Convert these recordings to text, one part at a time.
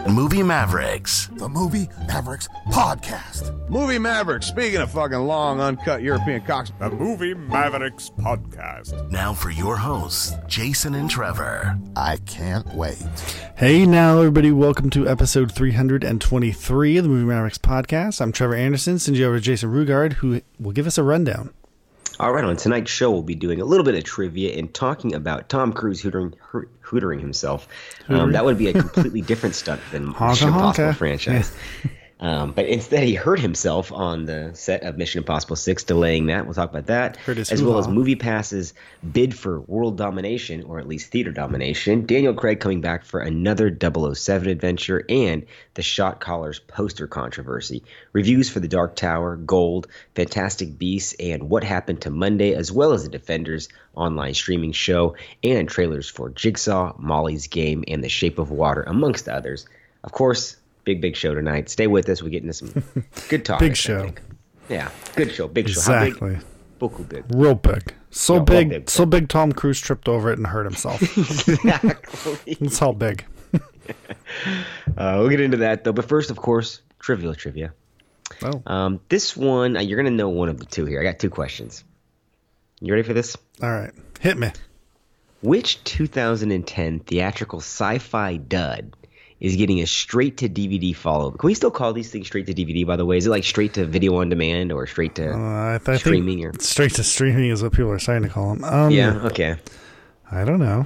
Movie Mavericks. The Movie Mavericks Podcast. Movie Mavericks, speaking of fucking long, uncut European cocks. The Movie Mavericks Podcast. Now for your hosts, Jason and Trevor. I can't wait. Hey now, everybody. Welcome to episode 323 of the Movie Mavericks Podcast. I'm Trevor Anderson. Send you over to Jason Rugard, who will give us a rundown. All right, on tonight's show, we'll be doing a little bit of trivia and talking about Tom Cruise hootering himself. That would be a completely different stunt than Mission Impossible franchise. But instead, he hurt himself on the set of Mission Impossible 6, delaying that. We'll talk about that, as well as MoviePass's bid for world domination, or at least theater domination, Daniel Craig coming back for another 007 adventure, and the Shot Callers poster controversy. Reviews for The Dark Tower, Gold, Fantastic Beasts, and What Happened to Monday, as well as the Defenders online streaming show, and trailers for Jigsaw, Molly's Game, and The Shape of Water, amongst others. Of course, big show tonight. Stay with us. We get into some good talk. Big show. Yeah, good show. Big show. Exactly. How big? Beaucoup big. Real big. So Yeah, big. big. So big. Tom Cruise tripped over it and hurt himself. Exactly. That's how big. We'll get into that though. But first, of course, trivia. Oh. This one, you're gonna know one of the two here. I got two questions. You ready for this? All right. Hit me. Which 2010 theatrical sci-fi dud is getting a straight-to-DVD follow-up? Can we still call these things straight-to-DVD, by the way? Is it like straight-to-video-on-demand or straight-to I streaming? Think straight to streaming is what people are starting to call them. Yeah, okay. I don't know.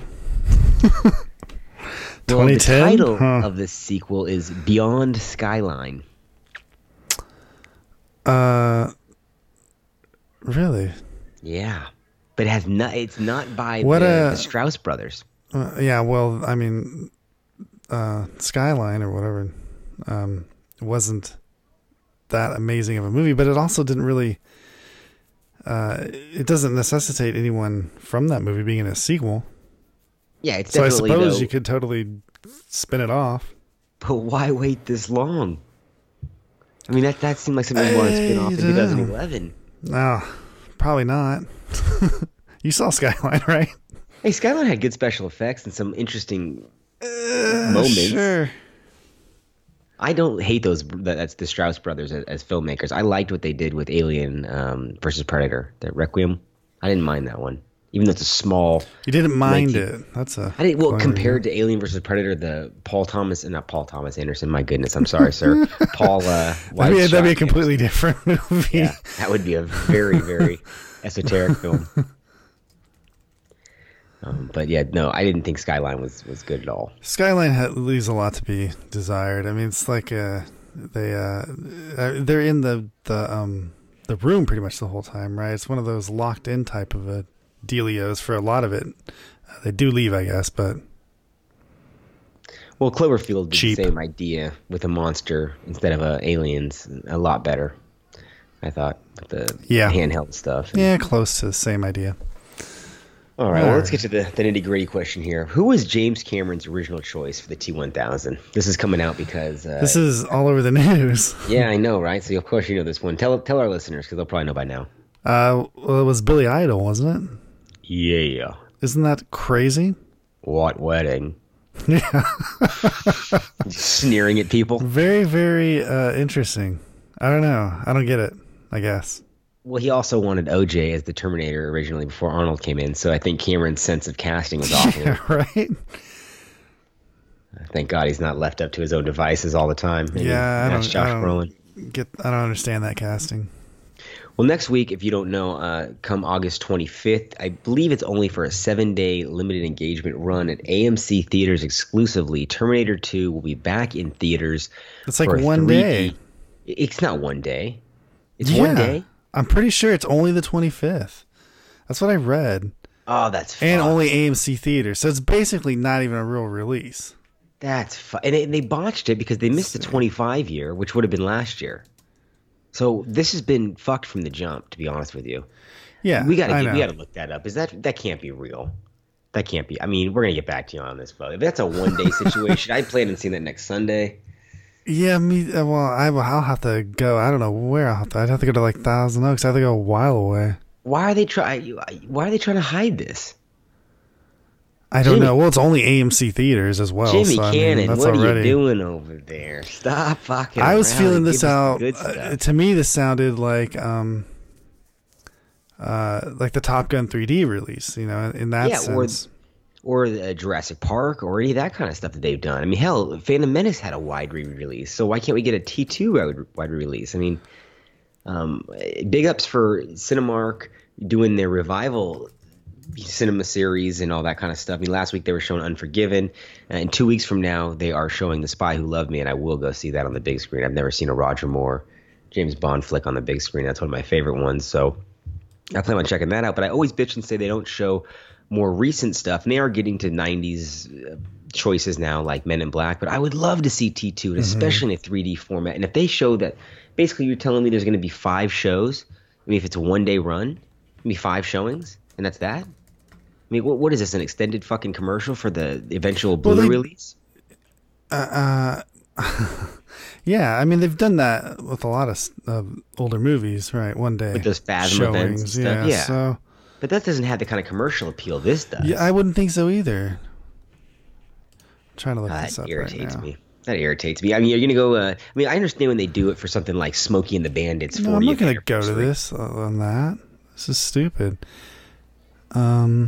Well, the 2010? title of this sequel is Beyond Skyline. Really? Yeah. But it's not by What the Strauss brothers. Yeah, well, I mean, Skyline or whatever wasn't that amazing of a movie, but it also didn't really it doesn't necessitate anyone from that movie being in a sequel. Yeah, it's So I definitely, suppose though, you could totally spin it off. but why wait this long? I mean, that seemed like something you wanted to spin off in 2011. No, probably not. You saw Skyline, right? Hey, Skyline had good special effects and some interesting moments. Sure. I don't hate that's the Strauss brothers as filmmakers. I liked what they did with Alien versus Predator, the Requiem. I didn't mind that one, even though it's a small. You didn't mind it. That's a. I didn't. Well, compared to Alien versus Predator, the not Paul Thomas Anderson. My goodness, I'm sorry, sir. Paul. That'd be a completely different movie. Yeah, that would be a very, very esoteric film. But yeah, no, I didn't think Skyline was good at all. Skyline leaves a lot to be desired. I mean, it's like they're in the room pretty much the whole time, right? It's one of those locked in type of a dealios for a lot of it. They do leave, I guess, but well, Cloverfield did cheap. The same idea with a monster instead of aliens, a lot better. I thought with the handheld stuff. Yeah, close to the same idea. All right, well, let's get to the nitty-gritty question here. Who was James Cameron's original choice for the T-1000? This is coming out because... this is all over the news. Yeah, I know, right? So, of course, you know this one. Tell our listeners, because they'll probably know by now. Well, it was Billy Idol, wasn't it? Yeah. Isn't that crazy? What wedding? Yeah. Sneering at people. Very, very interesting. I don't know. I don't get it, I guess. Well, he also wanted OJ as the Terminator originally before Arnold came in, so I think Cameron's sense of casting was off. Yeah, right? Thank God he's not left up to his own devices all the time. Maybe I Josh Brolin. don't understand that casting. Well, next week, if you don't know, come August 25th, I believe it's only for a 7-day limited engagement run at AMC theaters exclusively. Terminator 2 will be back in theaters. It's like one day. It's not one day. It's one day. I'm pretty sure it's only the 25th. That's what I read. Oh, that's fun. And only AMC theaters. So it's basically not even a real release. That's fun. And they botched it because they missed the 25 year, which would have been last year. So this has been fucked from the jump, to be honest with you. Yeah, we gotta look that up. That can't be real. That can't be. I mean, we're gonna get back to you on this, but if that's a 1 day situation, I plan on seeing that next Sunday. Yeah, well, I'll have to go. I don't know where I'd have to go to like Thousand Oaks. I have to go a while away. Why are they trying to hide this? I don't know. Well, it's only AMC theaters as well. Jimmy so, Cannon, that's what already... are you doing over there? Stop fucking I was around feeling and this give us out. the good stuff. To me, this sounded like the Top Gun 3D release. You know, in that sense. Or Jurassic Park, or any of that kind of stuff that they've done. I mean, hell, Phantom Menace had a wide re-release, so why can't we get a T2 wide release? I mean, big ups for Cinemark doing their revival cinema series and all that kind of stuff. I mean, last week they were showing Unforgiven, and 2 weeks from now they are showing The Spy Who Loved Me, and I will go see that on the big screen. I've never seen a Roger Moore, James Bond flick on the big screen. That's one of my favorite ones, so I plan on checking that out. But I always bitch and say they don't show more recent stuff, and they are getting to 90s choices now, like Men in Black, but I would love to see T2, especially in a 3D format. And if they show that, basically you're telling me there's going to be 5 shows. I mean, if it's a one-day run, it'll be 5 showings, and that's that? I mean, what is this, an extended fucking commercial for the eventual Blu-ray release? Yeah, I mean, they've done that with a lot of older movies, right? One day. With those Phasma events and stuff, yeah. So... But that doesn't have the kind of commercial appeal this does. Yeah, I wouldn't think so either. I'm trying to look this up right now. That irritates me. I mean, you're going to go... I mean, I understand when they do it for something like Smokey and the Bandits 40th. No, I'm not going to go to this on that. This is stupid. Yeah,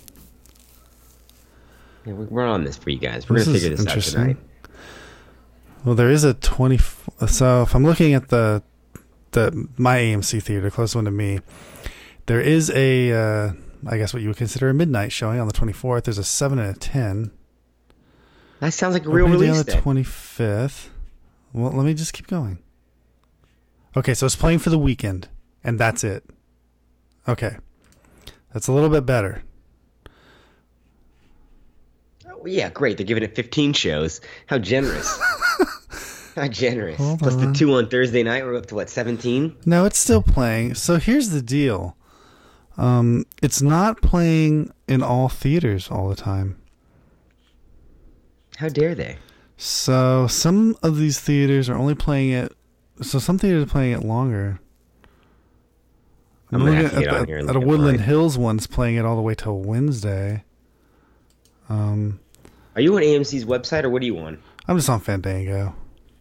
we're on this for you guys. We're going to figure this out tonight. Well, there is a 20... So, if I'm looking at the my AMC theater, close one to me... There is a, I guess what you would consider a midnight showing on the 24th. There's a 7 and a 10. That sounds like a real release on the 25th. Well, let me just keep going. Okay, so it's playing for the weekend, and that's it. Okay. That's a little bit better. Oh, yeah, great. They're giving it 15 shows. How generous. How generous. Hold Plus on. the 2 on Thursday night. We're up to, what, 17? No, it's still playing. So here's the deal. It's not playing in all theaters all the time. How dare they? So some of these theaters are only playing it. So some theaters are playing it longer. I'm gonna have to get on here and look at a at Woodland mine. Hills one's playing it all the way till Wednesday. Are you on AMC's website or what are you on? I'm just on Fandango.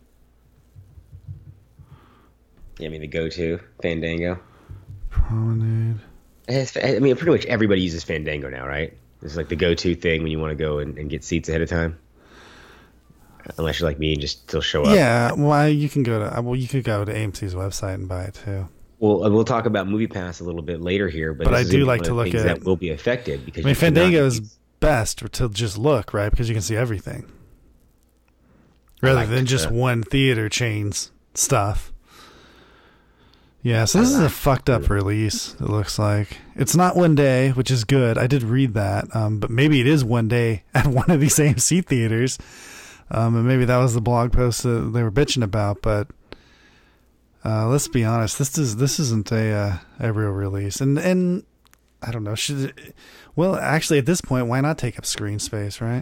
Yeah, I mean the go-to Fandango. Promenade. I mean, pretty much everybody uses Fandango now, right? It's like the go-to thing when you want to go and get seats ahead of time. Unless you're like me and just still show up. Yeah, well, you could go to AMC's website and buy it too. Well, we'll talk about MoviePass a little bit later here, but I this do is like one to of the look things at. that will be affected because I mean, Fandango is best to just look, right? Because you can see everything rather than just one theater chain's stuff. Yeah, so this is a fucked up release, it looks like. It's not one day, which is good. I did read that. But maybe it is one day at one of these AMC theaters. And maybe that was the blog post that they were bitching about. But let's be honest, this isn't a real release. And I don't know. Well, actually, at this point, why not take up screen space, right?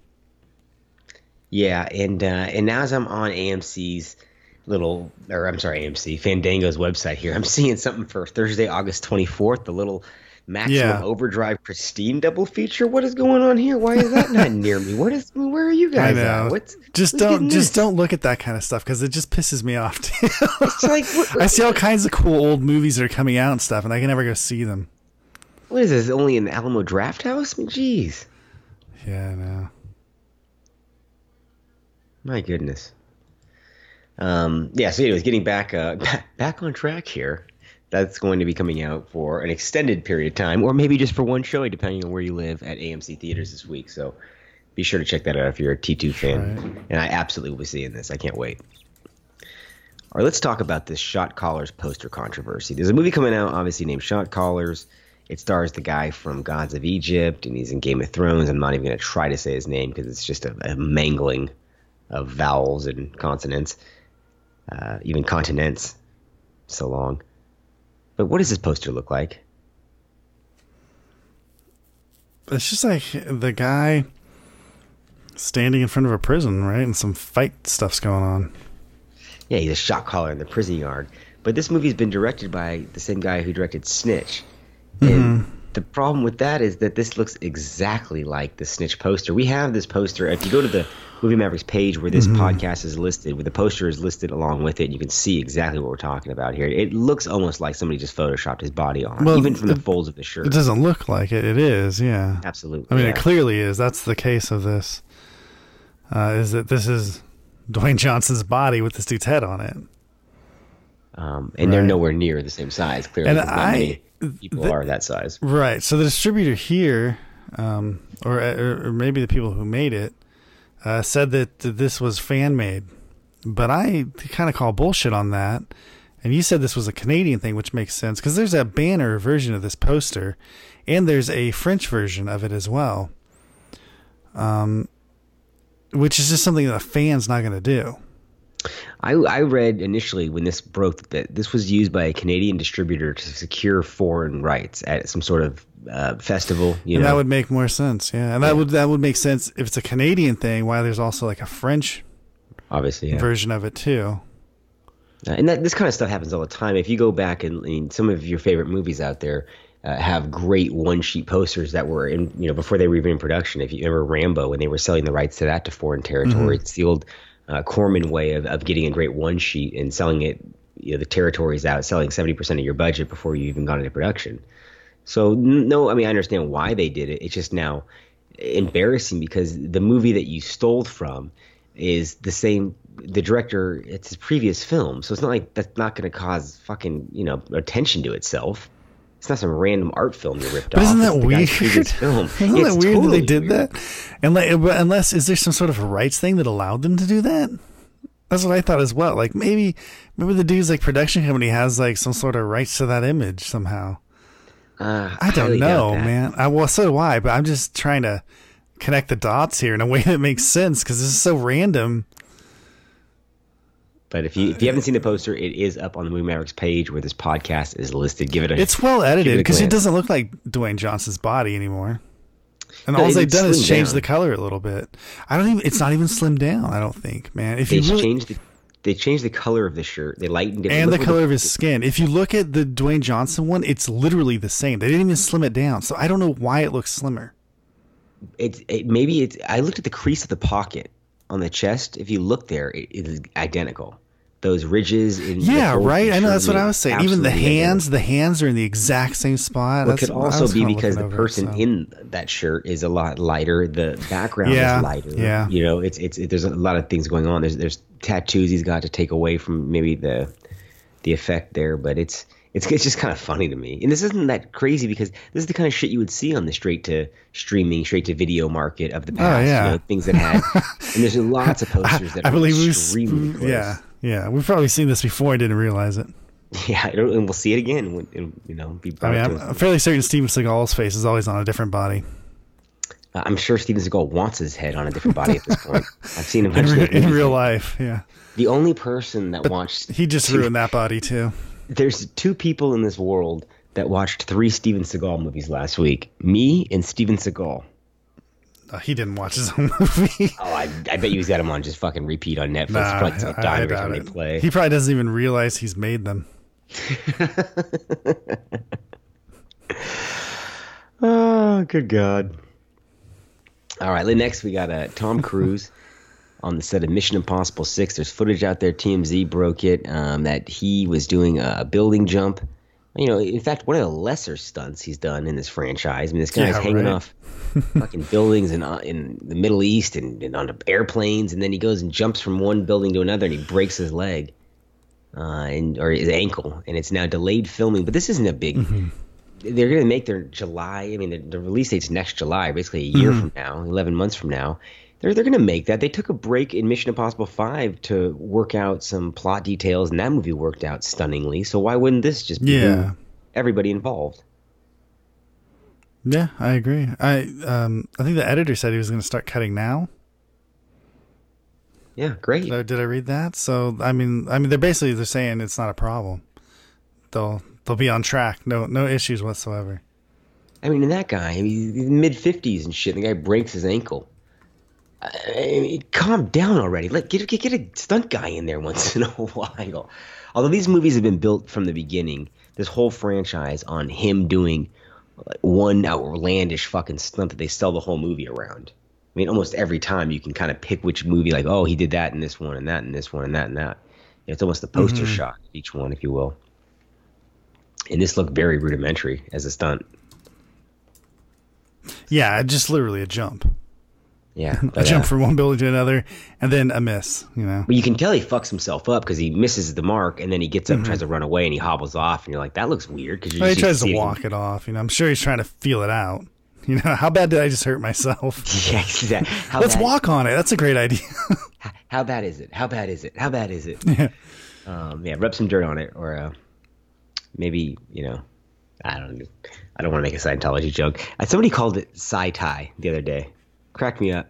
Yeah, and now as I'm on AMC Fandango's website here, I'm seeing something for Thursday, August 24th, the little Maximum Overdrive Pristine double feature. What is going on here? Why is that not near me? Where are you guys I know. at? Just don't look at that kind of stuff because it just pisses me off too. It's like, I see all kinds of cool old movies that are coming out and stuff, and I can never go see them. What is this? Only in the Alamo Draft House? I mean, jeez. Yeah, I know. My goodness. So anyways, getting back on track here. That's going to be coming out for an extended period of time, or maybe just for one showing, depending on where you live at AMC theaters this week. So be sure to check that out if you're a T2 fan. Right. And I absolutely will be seeing this. I can't wait. All right, let's talk about this Shot Callers poster controversy. There's a movie coming out, obviously, named Shot Callers. It stars the guy from Gods of Egypt, and he's in Game of Thrones. I'm not even going to try to say his name because it's just a mangling of vowels and consonants. Even continents. So long. But what does this poster look like? It's just like the guy standing in front of a prison, right? And some fight stuff's going on. Yeah, he's a shot caller in the prison yard. But this movie's been directed by the same guy who directed Snitch. And The problem with that is that this looks exactly like the Snitch poster. We have this poster. If you go to the Movie Mavericks page where this podcast is listed, where the poster is listed along with it, you can see exactly what we're talking about here. It looks almost like somebody just photoshopped his body on, even from the folds of the shirt. It doesn't look like it. It is, yeah. Absolutely. I mean, it clearly is. That's the case of this, is that this is Dwayne Johnson's body with this dude's head on it. And they're nowhere near the same size, clearly. And many people are that size. Right. So the distributor here, or maybe the people who made it, said that this was fan-made. But I kind of call bullshit on that. And you said this was a Canadian thing, which makes sense, because there's a banner version of this poster, and there's a French version of it as well, which is just something that a fan's not going to do. I read initially when this broke that this was used by a Canadian distributor to secure foreign rights at some sort of festival. That would make more sense, yeah. And that would make sense if it's a Canadian thing. Why there's also like a French, obviously, version of it too. And this kind of stuff happens all the time. If you go back and some of your favorite movies out there have great one-sheet posters that were in before they were even in production. If you remember Rambo, when they were selling the rights to that to foreign territory, it's the old Corman way of getting a great one sheet and selling it, the territories out, selling 70% of your budget before you even got into production. So no, I mean, I understand why they did it. It's just now embarrassing because the movie that you stole from is the same, the director, it's his previous film. So it's not like that's not going to cause fucking, attention to itself. It's not some random art film you ripped off. Isn't that weird? Film. Isn't that weird totally that they did that? And unless, is there some sort of a rights thing that allowed them to do that? That's what I thought as well. Like maybe the dude's like production company has like some sort of rights to that image somehow. I don't know, man. So do I, but I'm just trying to connect the dots here in a way that makes sense because this is so random. But if you haven't seen the poster, it is up on the Movie Mavericks page where this podcast is listed. It's well edited because it doesn't look like Dwayne Johnson's body anymore. And all they've done is change the color a little bit. It's not even slimmed down, I don't think, man. They changed the color of the shirt. They lightened it. And the color of his skin. If you look at the Dwayne Johnson one, it's literally the same. They didn't even slim it down. So I don't know why it looks slimmer. I looked at the crease of the pocket on the chest. If you look there, it is identical. Those ridges in right. I know, that's what I was saying. Even the hands are in the exact same spot. It could also be because the person in that shirt is a lot lighter. The background is lighter. Yeah. There's a lot of things going on. There's tattoos he's got to take away from maybe the effect there, but it's just kind of funny to me. And this isn't that crazy because this is the kind of shit you would see on the straight to streaming, straight to video market of the past. Oh, yeah. Things that had, and there's lots of posters that are extremely close. Yeah, we've probably seen this before and didn't realize it. Yeah, and we'll see it again. I'm fairly certain Steven Seagal's face is always on a different body. I'm sure Steven Seagal wants his head on a different body at this point. I've seen him in real life. Yeah, the only person that watched he just ruined that body too. There's two people in this world that watched 3 Steven Seagal movies last week: me and Steven Seagal. He didn't watch his own movie. I bet you he's got them on just fucking repeat on Netflix. I doubt it. Play. He probably doesn't even realize he's made them. Oh, good God. All right, next we got Tom Cruise on the set of Mission Impossible 6. There's footage out there, TMZ broke it, that he was doing a building jump. In fact, one of the lesser stunts he's done in this franchise. I mean, this guy's hanging off fucking buildings in the Middle East and onto airplanes, and then he goes and jumps from one building to another, and he breaks his leg or his ankle, and it's now delayed filming. But this isn't a big. They're going to make their July. I mean, the release date's next July, basically a year from now, 11 months from now. They're going to make that. They took a break in Mission Impossible 5 to work out some plot details, and that movie worked out stunningly. So why wouldn't this just be everybody involved? Yeah, I agree. I think the editor said he was going to start cutting now. Yeah, great. Did I read that? So I mean, they're saying it's not a problem. They'll be on track. No issues whatsoever. I mean, and that guy, he's mid-50s and shit. And the guy breaks his ankle. I mean, calm down already. Get a stunt guy in there once in a while. Although these movies have been built from the beginning, this whole franchise on him doing one outlandish fucking stunt that they sell the whole movie around. I mean, almost every time you can kind of pick which movie, like, oh, he did that in this one, and that in this one, and that and that. It's almost the poster shot, each one, if you will. And this looked very rudimentary as a stunt. Yeah, just literally a jump. Yeah. A jump from one building to another, and then a miss, you know. But you can tell he fucks himself up because he misses the mark, and then he gets up and tries to run away, and he hobbles off, and you're like, that looks weird. Cause he tries to walk it off. You know, I'm sure he's trying to feel it out. You know, how bad did I just hurt myself? Yeah, exactly. Let's walk on it. That's a great idea. How bad is it? How bad is it? How bad is it? Yeah. Rub some dirt on it, or maybe, you know, I don't want to make a Scientology joke. Somebody called it sci-tie the other day. Cracked me up.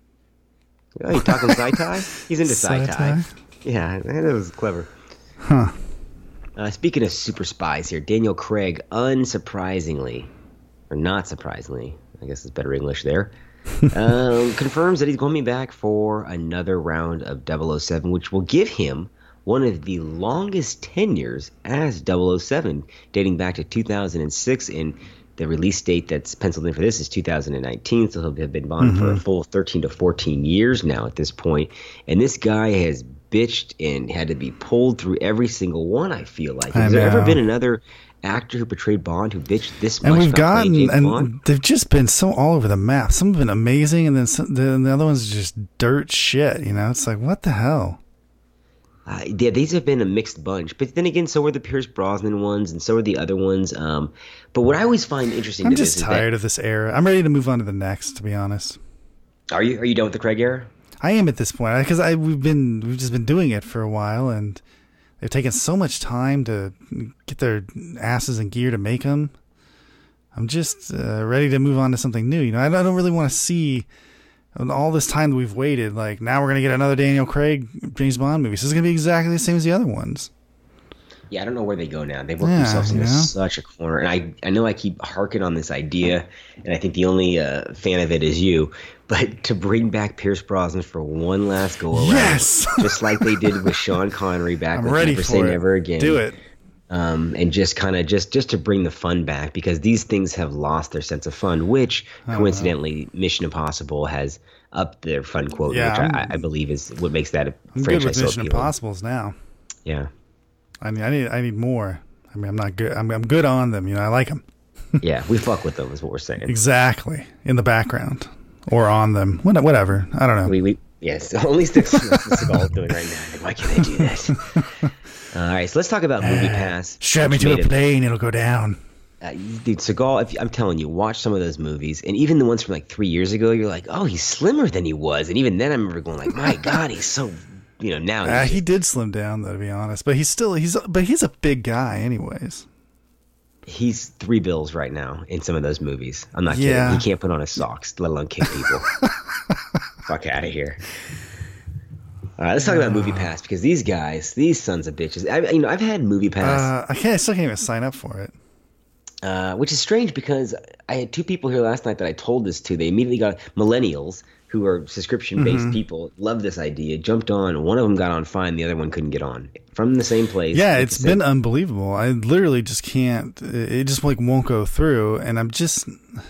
Oh, you talking sci-tie? He's into sci-tie. Yeah, that was clever. Huh. Speaking of super spies here, Daniel Craig, unsurprisingly, or not surprisingly, I guess it's better English there, confirms that he's going to be back for another round of 007, which will give him one of the longest tenures as 007, dating back to 2006, and the release date that's penciled in for this is 2019, so he'll have been Bond for a full 13 to 14 years now at this point. And this guy has bitched and had to be pulled through every single one, I feel like. Has there ever been another actor who portrayed Bond who bitched this much? And we've gotten, and they've just been so all over the map. Some have been amazing, and then the other ones are just dirt shit, you know? It's like, what the hell? Yeah, these have been a mixed bunch. But then again, so are the Pierce Brosnan ones, and so are the other ones. But what I always find interesting I'm just tired of this era. I'm ready to move on to the next, to be honest. Are you done with the Craig era? I am at this point, because we've just been doing it for a while, and they've taken so much time to get their asses in gear to make them. I'm just ready to move on to something new. You know, I don't really want to see all this time that we've waited. Like, now we're gonna get another Daniel Craig James Bond movie. So it's gonna be exactly the same as the other ones. Yeah, I don't know where they go now. They work themselves into such a corner. And I know I keep harking on this idea, and I think the only fan of it is you, but to bring back Pierce Brosnan for one last go-around. Yes! Just like they did with Sean Connery back with ready Never for Say it. Never Again. Do it. And just kind of just to bring the fun back, because these things have lost their sense of fun, which coincidentally Mission Impossible has upped their fun quota, which I believe is what makes that a I'm franchise good with so Mission appealing. Impossibles now. Yeah. I mean, I need more. I mean, I'm not good. I'm good on them. You know, I like them. Yeah, we fuck with them is what we're saying. Exactly. In the background or on them. Whatever. I don't know. Yes, only sticks. That's what Seagal's doing right now. Like, why can't I do that? All right, so let's talk about Movie Pass. Strap me to a plane, it'll go down. Dude, Seagal, I'm telling you, watch some of those movies, and even the ones from like 3 years ago, you're like, oh, he's slimmer than he was, and even then I remember going like, my God, he's so, you know, now. He did slim down though, to be honest, but he's a big guy anyways. He's $3 bills right now in some of those movies. I'm not kidding. He can't put on his socks, let alone kick people. Fuck out of here. All right, let's talk about Movie Pass, because these guys, these sons of bitches. I've had Movie Pass. I still can't even sign up for it. Which is strange, because I had two people here last night that I told this to. They immediately got millennials who are subscription-based people, loved this idea, jumped on. One of them got on fine, the other one couldn't get on. From the same place. Yeah, it's been unbelievable. I literally just can't. It just like won't go through, and I'm just.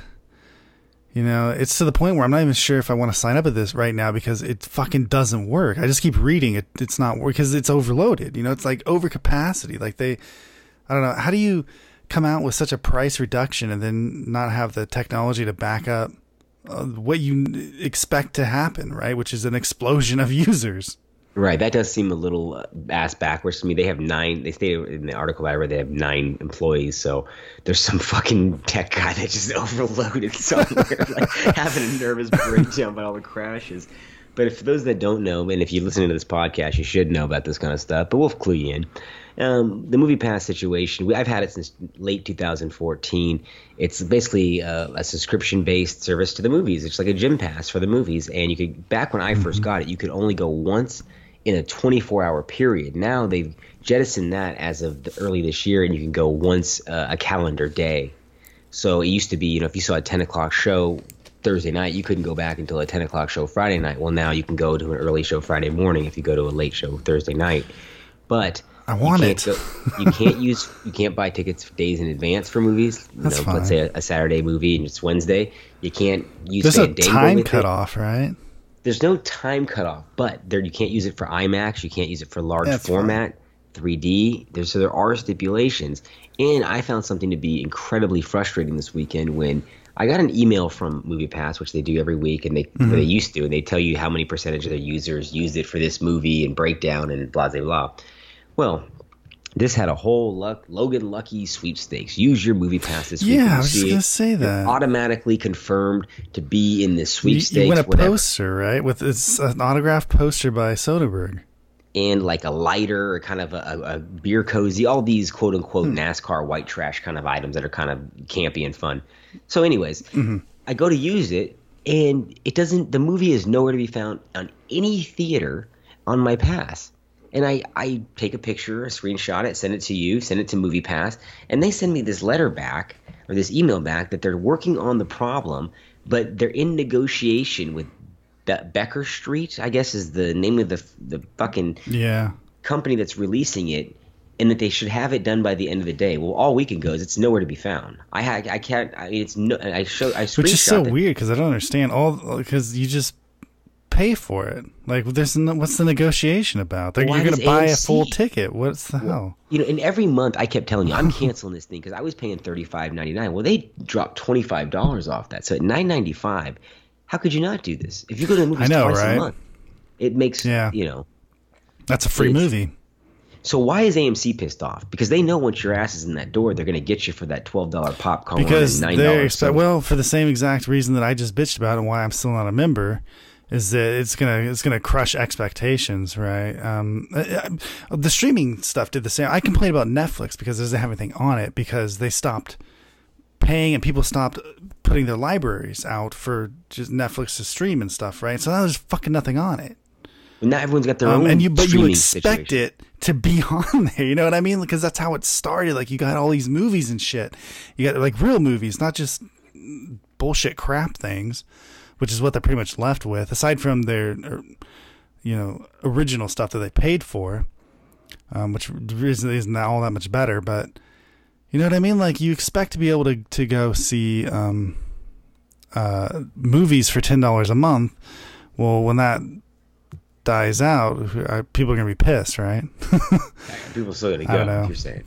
You know, it's to the point where I'm not even sure if I want to sign up at this right now, because it fucking doesn't work. I just keep reading it. It's not work because it's overloaded. You know, it's like overcapacity. Like I don't know. How do you come out with such a price reduction and then not have the technology to back up what you expect to happen, right? Which is an explosion of users. Right, that does seem a little ass backwards to me. They have 9. They stated in the article I read they have 9 employees. So there's some fucking tech guy that just overloaded somewhere, like having a nervous breakdown by all the crashes. But for those that don't know, and if you're listening to this podcast, you should know about this kind of stuff. But we'll clue you in. The Movie Pass situation, I've had it since late 2014. It's basically a subscription-based service to the movies. It's like a gym pass for the movies. And you could, back when I first got it, you could only go once in a 24-hour period. Now they've jettisoned that as of early this year, and you can go once a calendar day. So it used to be, if you saw a 10 o'clock show Thursday night, you couldn't go back until a 10 o'clock show Friday night. Well, now you can go to an early show Friday morning if you go to a late show Thursday night. But I want it. You can't buy tickets days in advance for movies. That's fine. Let's say a Saturday movie and it's Wednesday. You can't use There's a a time cutoff, right? There's no time cutoff, but you can't use it for IMAX. You can't use it for large format, 3D. There are stipulations. And I found something to be incredibly frustrating this weekend when I got an email from MoviePass, which they do every week, and they used to, and they tell you how many percentage of their users used it for this movie and breakdown and blah, blah, blah. Well, this had a whole Logan Lucky sweepstakes. Use your MoviePass this week. Yeah, I was just going to say that. You're automatically confirmed to be in this sweepstakes. You win a poster, right? It's an autographed poster by Soderbergh. And like a lighter or kind of a beer cozy, all these quote unquote NASCAR white trash kind of items that are kind of campy and fun. So anyways, I go to use it and the movie is nowhere to be found on any theater on my pass. And I take a picture, a screenshot it, send it to you, send it to MoviePass, and they send me this letter back or this email back that they're working on the problem, but they're in negotiation with Becker Street, I guess is the name of the fucking company that's releasing it, and that they should have it done by the end of the day. Well, all weekend goes, it's nowhere to be found. I can't. I mean, it's no. I screenshot. Which is so weird because I don't understand because you just pay for it. Like, what's the negotiation about? You're going to buy a full ticket. What's the hell? And every month I kept telling you I'm canceling this thing because I was paying $35.99. Well, they dropped $25 off that, so at $9.95. How could you not do this? If you go to the movies twice a month, it makes, That's a free movie. So why is AMC pissed off? Because they know once your ass is in that door, they're going to get you for that $12 popcorn and $9. Well, for the same exact reason that I just bitched about and why I'm still not a member, is that it's gonna crush expectations, right? The streaming stuff did the same. I complained about Netflix because it doesn't have anything on it because they stopped paying and people stopped putting their libraries out for just Netflix to stream and stuff, right? So now there's fucking nothing on it. And now everyone's got their own but you expect situation. it to be on there, you know what I mean? Because that's how it started. Like, you got all these movies and shit. You got like real movies, not just bullshit crap things, which is what they're pretty much left with, aside from their original stuff that they paid for, which isn't all that much better, but you know what I mean? Like, you expect to be able to go see movies for $10 a month. Well, when that dies out, people are going to be pissed, right? People still going to go, what you're saying.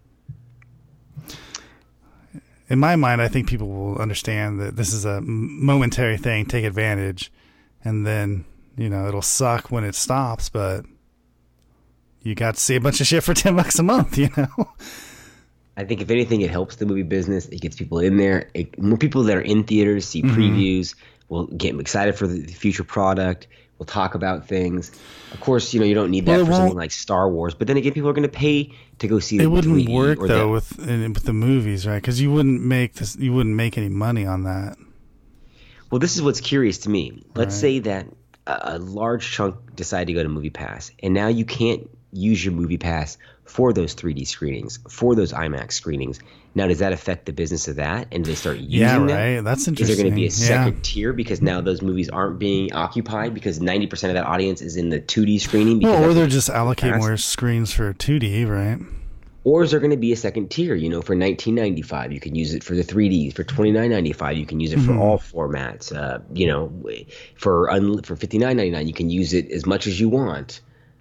In my mind, I think people will understand that this is a momentary thing, take advantage, and then, it'll suck when it stops, but you got to see a bunch of shit for $10 a month, I think if anything, it helps the movie business. It gets people in there. More people that are in theaters see previews. Will get excited for the future product. We'll talk about things. Of course, you don't need that for something like Star Wars. But then again, people are going to pay to go see. It wouldn't work though with the movies, right? Because you wouldn't make any money on that. Well, this is what's curious to me. Let's say that a large chunk decide to go to MoviePass, and now you can't use your MoviePass for those 3D screenings, for those IMAX screenings. Now, does that affect the business of that? And do they start using that? Yeah, right. That's interesting. Is there going to be a second tier because now those movies aren't being occupied because 90% of that audience is in the 2D screening? Or they're just allocate more screens for 2D, right? Or is there going to be a second tier? For $19.95, you can use it for the 3Ds. For $29.95, you can use it for all formats. For $59.99, you can use it as much as you want.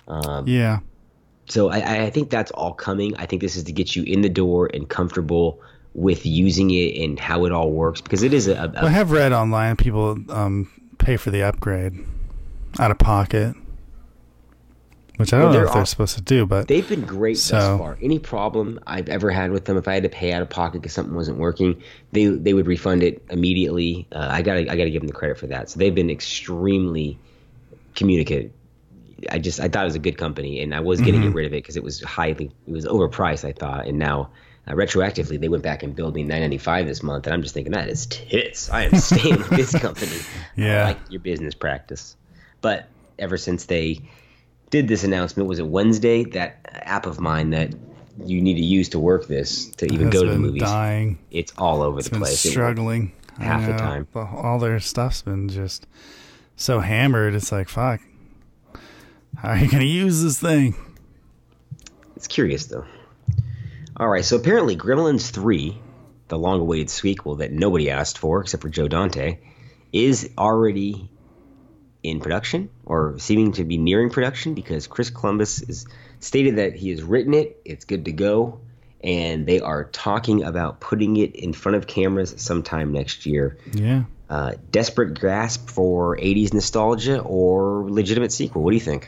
So I think that's all coming. I think this is to get you in the door and comfortable with using it and how it all works, because it is I have read online people pay for the upgrade out of pocket, which I don't know if they're supposed to do, but they've been great thus far. Any problem I've ever had with them, if I had to pay out of pocket because something wasn't working, they would refund it immediately. I gotta give them the credit for that. So they've been extremely communicative. I thought it was a good company, and I was going to get rid of it because it was overpriced, I thought, and now retroactively they went back and billed me $9.95 this month, and I'm just thinking that is tits. I am staying with this company. Yeah, I like your business practice. But ever since they did this announcement, was it Wednesday? That app of mine that you need to use to work this to even go to the movies, dying. It's all over the place. Struggling half the time. All their stuff's been just so hammered. It's like, fuck. How are you going to use this thing? It's curious, though. All right, so apparently Gremlins 3, the long-awaited sequel that nobody asked for except for Joe Dante, is already in production or seeming to be nearing production because Chris Columbus has stated that he has written it, it's good to go, and they are talking about putting it in front of cameras sometime next year. Yeah. Desperate grasp for 80s nostalgia or legitimate sequel? What do you think?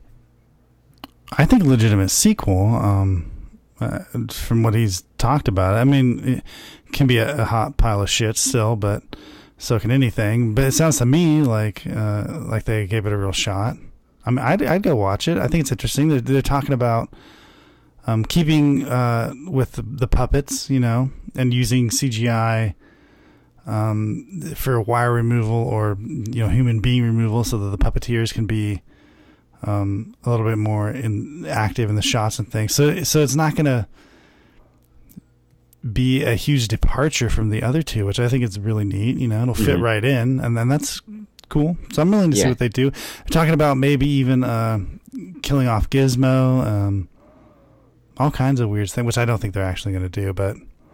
I think legitimate sequel, from what he's talked about. I mean, it can be a hot pile of shit still, but so can anything. But it sounds to me like they gave it a real shot. I mean, I'd go watch it. I think it's interesting. They're talking about keeping with the puppets, and using CGI for wire removal or human being removal, so that the puppeteers can be a little bit more active in the shots and things. So it's not going to be a huge departure from the other two, which I think is really neat. It'll fit right in, and then that's cool. So I'm willing to see what they do. They're talking about maybe even killing off Gizmo, all kinds of weird things, which I don't think they're actually going to do, but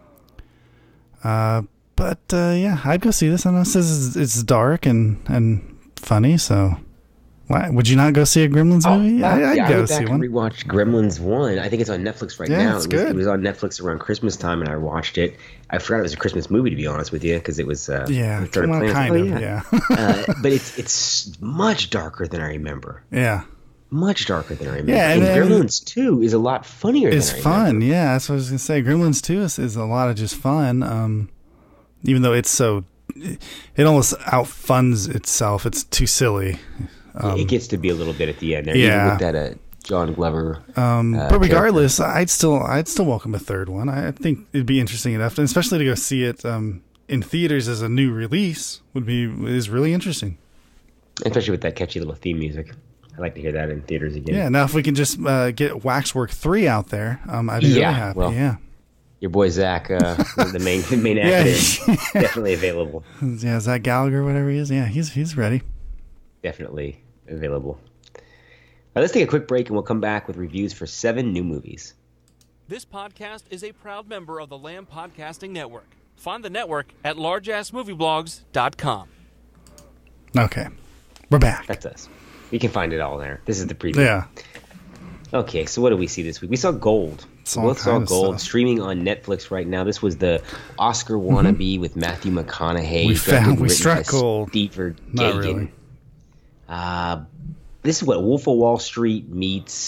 yeah, I'd go see this. I know it says it's dark and funny, so why would you not go see a Gremlins movie? I'd go see one. I rewatched Gremlins 1. I think it's on Netflix right now. Yeah, it's good. It was on Netflix around Christmas time, and I watched it. I forgot it was a Christmas movie, to be honest with you, because it was kind of. But it's much darker than I remember. Yeah. Much darker than I remember. Yeah, and Gremlins 2 is a lot funnier than I remember. It's fun, yeah. That's what I was going to say. Gremlins 2 is a lot of just fun. Even though it's it almost outfunds itself. It's too silly. It gets to be a little bit at the end there. Yeah. Even with that John Glover. But regardless, I'd still welcome a third one. I think it'd be interesting enough, and especially to go see it in theaters as a new release is really interesting. Especially with that catchy little theme music. I'd like to hear that in theaters again. Yeah, now if we can just get Waxwork 3 out there, I'd be really happy. Well, yeah. Your boy Zach, the main actor, is definitely available. Yeah, Zach Gallagher, whatever he is. Yeah, he's ready. Definitely available. All right, let's take a quick break and we'll come back with reviews for 7 new movies. This podcast is a proud member of the Lamb Podcasting Network. Find the network at largeassmovieblogs.com. Okay, we're back. That's us. You can find it all there. This is the preview. Yeah. Okay, so what did we see this week? We saw Gold. We both saw Gold streaming on Netflix right now. This was the Oscar wannabe with Matthew McConaughey. We struck gold. Stever Not Gagan. really. This is what Wolf of Wall Street meets.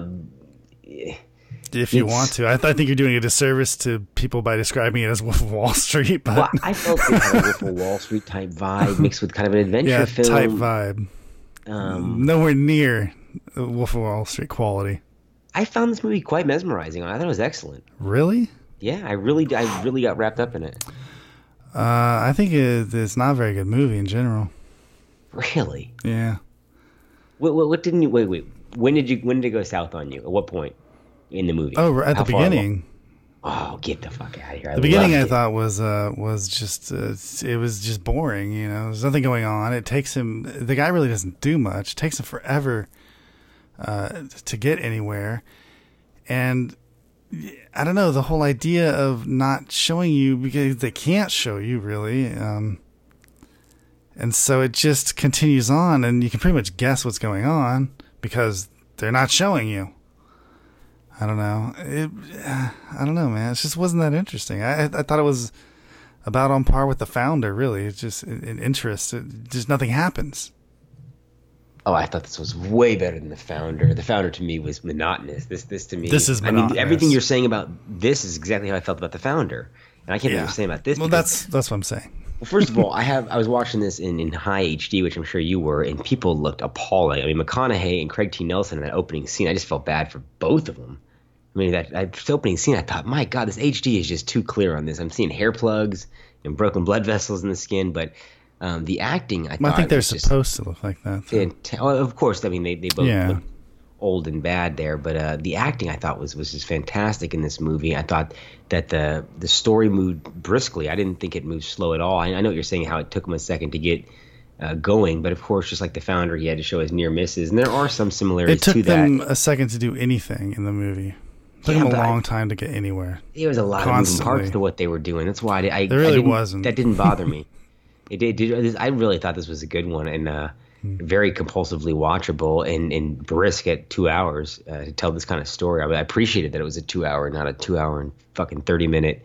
If you want to, I think you're doing a disservice to people by describing it as Wolf of Wall Street. But well, I felt it had a Wolf of Wall Street type vibe mixed with kind of an adventure film. Type vibe. Nowhere near Wolf of Wall Street quality. I found this movie quite mesmerizing. I thought it was excellent. Really? Yeah, I really got wrapped up in it. I think it's not a very good movie in general. Really? Yeah. What didn't you wait? When did it go south on you? At what point in the movie? Oh, at the beginning. Oh, get the fuck out of here! The beginning I thought was just it was just boring. There's nothing going on. It takes him. The guy really doesn't do much. It takes him forever to get anywhere, and I don't know, the whole idea of not showing you because they can't show you really, and so it just continues on, and you can pretty much guess what's going on because they're not showing you. I don't know. I don't know, man. It just wasn't that interesting. I thought it was about on par with The Founder, really. It's just an interest. Just nothing happens. Oh, I thought this was way better than The Founder. The Founder to me was monotonous. This to me. This is monotonous. I mean, everything you're saying about this is exactly how I felt about The Founder, and I can't believe you're saying about this. Well, that's what I'm saying. Well, first of all, I was watching this in high HD, which I'm sure you were, and people looked appalling. I mean, McConaughey and Craig T. Nelson in that opening scene, I just felt bad for both of them. I mean, that opening scene, I thought, my God, this HD is just too clear on this. I'm seeing hair plugs and broken blood vessels in the skin, but the acting, I think they're supposed to look like that. Well, of course, I mean, they both look old and bad there, but the acting I thought was just fantastic in this movie. I thought that the story moved briskly. I didn't think it moved slow at all. I know what you're saying, how it took him a second to get going, but of course, just like The Founder, he had to show his near misses, and there are some similarities to that. It took them a second to do anything in the movie. Took them a long time to get anywhere. There was a lot of moving parts to what they were doing. That's why there really wasn't. That didn't bother me. It did. I really thought this was a good one and very compulsively watchable and brisk at 2 hours to tell this kind of story. I appreciated that it was a 2 hour, not a 2 hour and fucking 30-minute,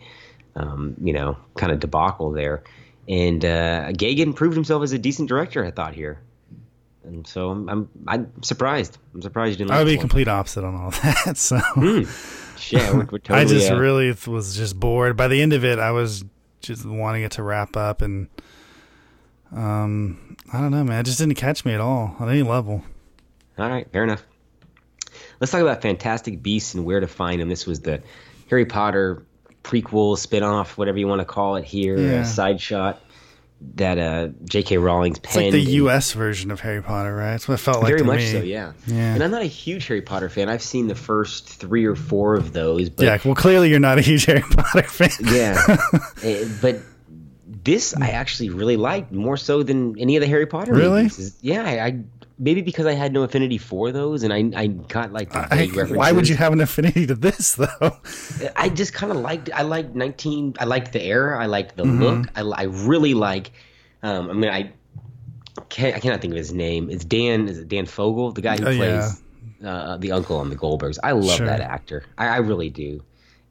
kind of debacle there. And Gagin proved himself as a decent director, I thought here. And so I'm surprised. I'm surprised you didn't. I would be complete opposite on all that. So yeah, we're totally, I just really was just bored. By the end of it, I was just wanting it to wrap up, and I don't know, man. It just didn't catch me at all on any level. All right, fair enough. Let's talk about Fantastic Beasts and Where to Find Them. This was the Harry Potter prequel, spin-off, whatever you want to call it here, side shot that J.K. Rowling's penned. It's like the U.S. version of Harry Potter, right? That's what it felt like to me. Very much so, yeah. And I'm not a huge Harry Potter fan. I've seen the first 3 or 4 of those. But, yeah, well, clearly you're not a huge Harry Potter fan. Yeah. But this I actually really liked, more so than any of the Harry Potter movies. Yeah, I maybe because I had no affinity for those, and I got like the vague references. Why would you have an affinity to this, though? I just kind of liked. I liked the era. I liked the look. I really like. I cannot think of his name. It's Dan. Is it Dan Fogel, the guy who plays the uncle on the Goldbergs? I love that actor. I really do.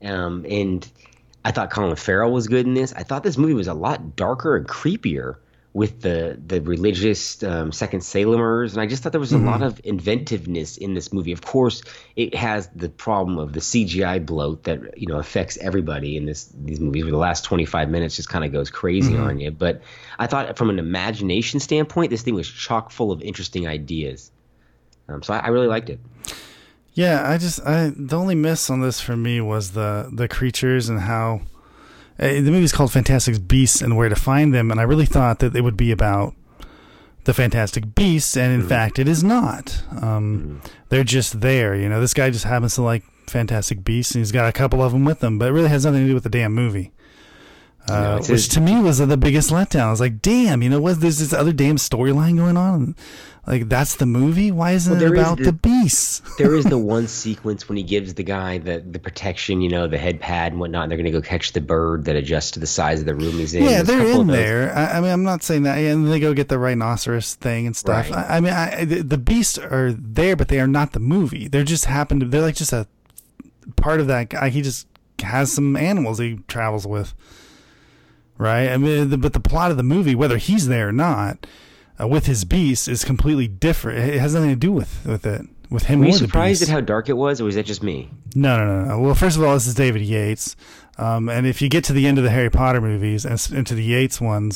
And I thought Colin Farrell was good in this. I thought this movie was a lot darker and creepier with the religious Second Salemers, and I just thought there was a lot of inventiveness in this movie. Of course, it has the problem of the CGI bloat that affects everybody in these movies, where the last 25 minutes just kind of goes crazy on you. But I thought from an imagination standpoint, this thing was chock full of interesting ideas. So I really liked it. Yeah, the only miss on this for me was the creatures and how. The movie's called Fantastic Beasts and Where to Find Them, and I really thought that it would be about the Fantastic Beasts, and in fact, it is not. They're just there, This guy just happens to like Fantastic Beasts, and he's got a couple of them with him, but it really has nothing to do with the damn movie. Which to me was the biggest letdown. I was like, damn, there's this other damn storyline going on. Like, that's the movie? Why isn't it about the beasts? There is the one sequence when he gives the guy the protection, the head pad and whatnot, and they're going to go catch the bird that adjusts to the size of the room he's in. Yeah, they're in there. I mean, I'm not saying that. And they go get the rhinoceros thing and stuff. Right. The beasts are there, but they are not the movie. They're like just a part of that guy. He just has some animals he travels with. Right? I mean, but the plot of the movie, whether he's there or not, with his beast, is completely different. It has nothing to do with it, with him. Were you surprised at how dark it was, or was that just me? No. Well, first of all, this is David Yates, and if you get to the end of the Harry Potter movies and into the Yates ones,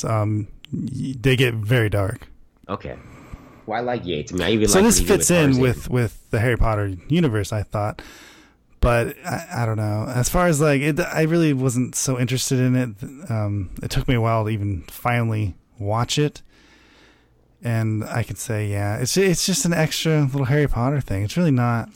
they get very dark. Okay. Well, I like Yates. I mean, I even so like this fits in with the Harry Potter universe, I thought. But I don't know. As far as like it, I really wasn't so interested in it. It took me a while to even finally watch it. And I could say, yeah, it's just an extra little Harry Potter thing. It's really not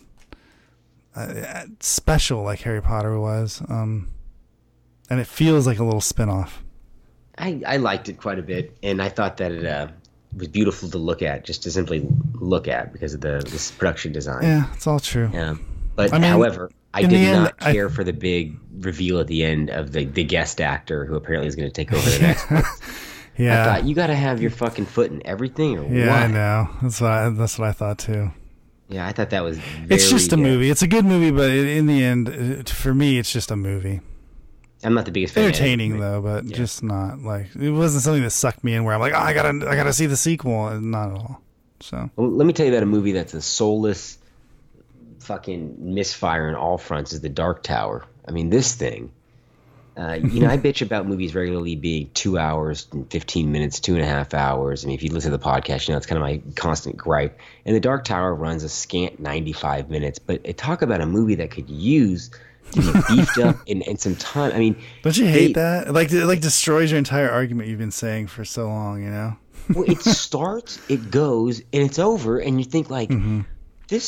special like Harry Potter was. And it feels like a little spinoff. I liked it quite a bit, and I thought that it was beautiful to look at, just to simply look at because of this production design. Yeah, it's all true. But however, I did not care for the big reveal at the end of the guest actor who apparently is going to take over the next one. Yeah, I thought, you got to have your fucking foot in everything, or what? Yeah, I know. That's what I thought too. Yeah, I thought that was. It's just a movie. It's a good movie, but in the end, for me, it's just a movie. I'm not the biggest fan. Entertaining though, but just not like it wasn't something that sucked me in. Where I'm like, oh, I gotta see the sequel. Not at all. So let me tell you about a movie that's a soulless, fucking misfire on all fronts. Is The Dark Tower. I mean, this thing. I bitch about movies regularly being 2 hours and 15 minutes, 2.5 hours. I mean, if you listen to the podcast, it's kind of my constant gripe. And The Dark Tower runs a scant 95 minutes. But talk about a movie that could use to be beefed up in some time. I mean, don't you hate that? Like it destroys your entire argument you've been saying for so long. Well, it starts, it goes, and it's over, and you think like this.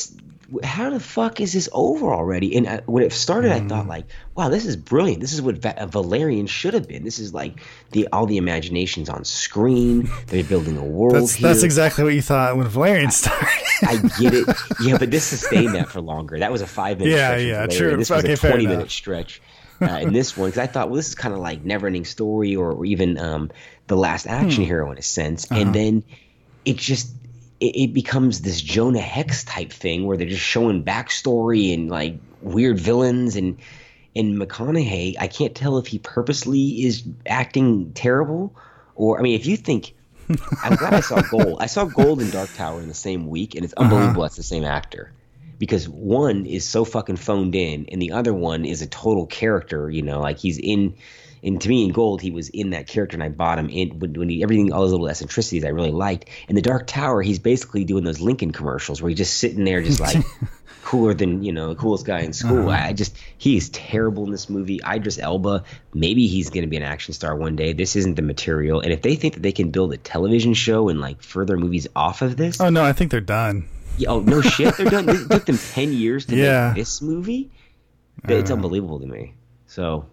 how the fuck is this over already? And when it started, I thought like, wow, this is brilliant. This is what Valerian should have been. This is like all the imaginations on screen. They're building a world here. That's exactly what you thought when Valerian started. I get it. Yeah, but this sustained that for longer. That was a 5-minute stretch. Yeah, true. This was a 20-minute stretch. In this one, because I thought, well, this is kind of like Neverending Story or even The Last Action Hero in a sense. And then it just it becomes this Jonah Hex type thing where they're just showing backstory and like weird villains. And McConaughey, I can't tell if he purposely is acting terrible or, I mean, if you think, I'm glad I saw Gold. I saw Gold and Dark Tower in the same week, and it's unbelievable that's the same actor. Because one is so fucking phoned in, and the other one is a total character. You know, like he's in. And to me, in Gold, he was in that character, and I bought him in when everything, all those little eccentricities I really liked. In the Dark Tower, he's basically doing those Lincoln commercials where he's just sitting there, just like cooler than the coolest guy in school. He is terrible in this movie. Idris Elba, maybe he's going to be an action star one day. This isn't the material, and if they think that they can build a television show and like further movies off of this, oh no, I think they're done. Oh, no shit, they're done. It took them 10 years to make this movie. It's unbelievable to me. So,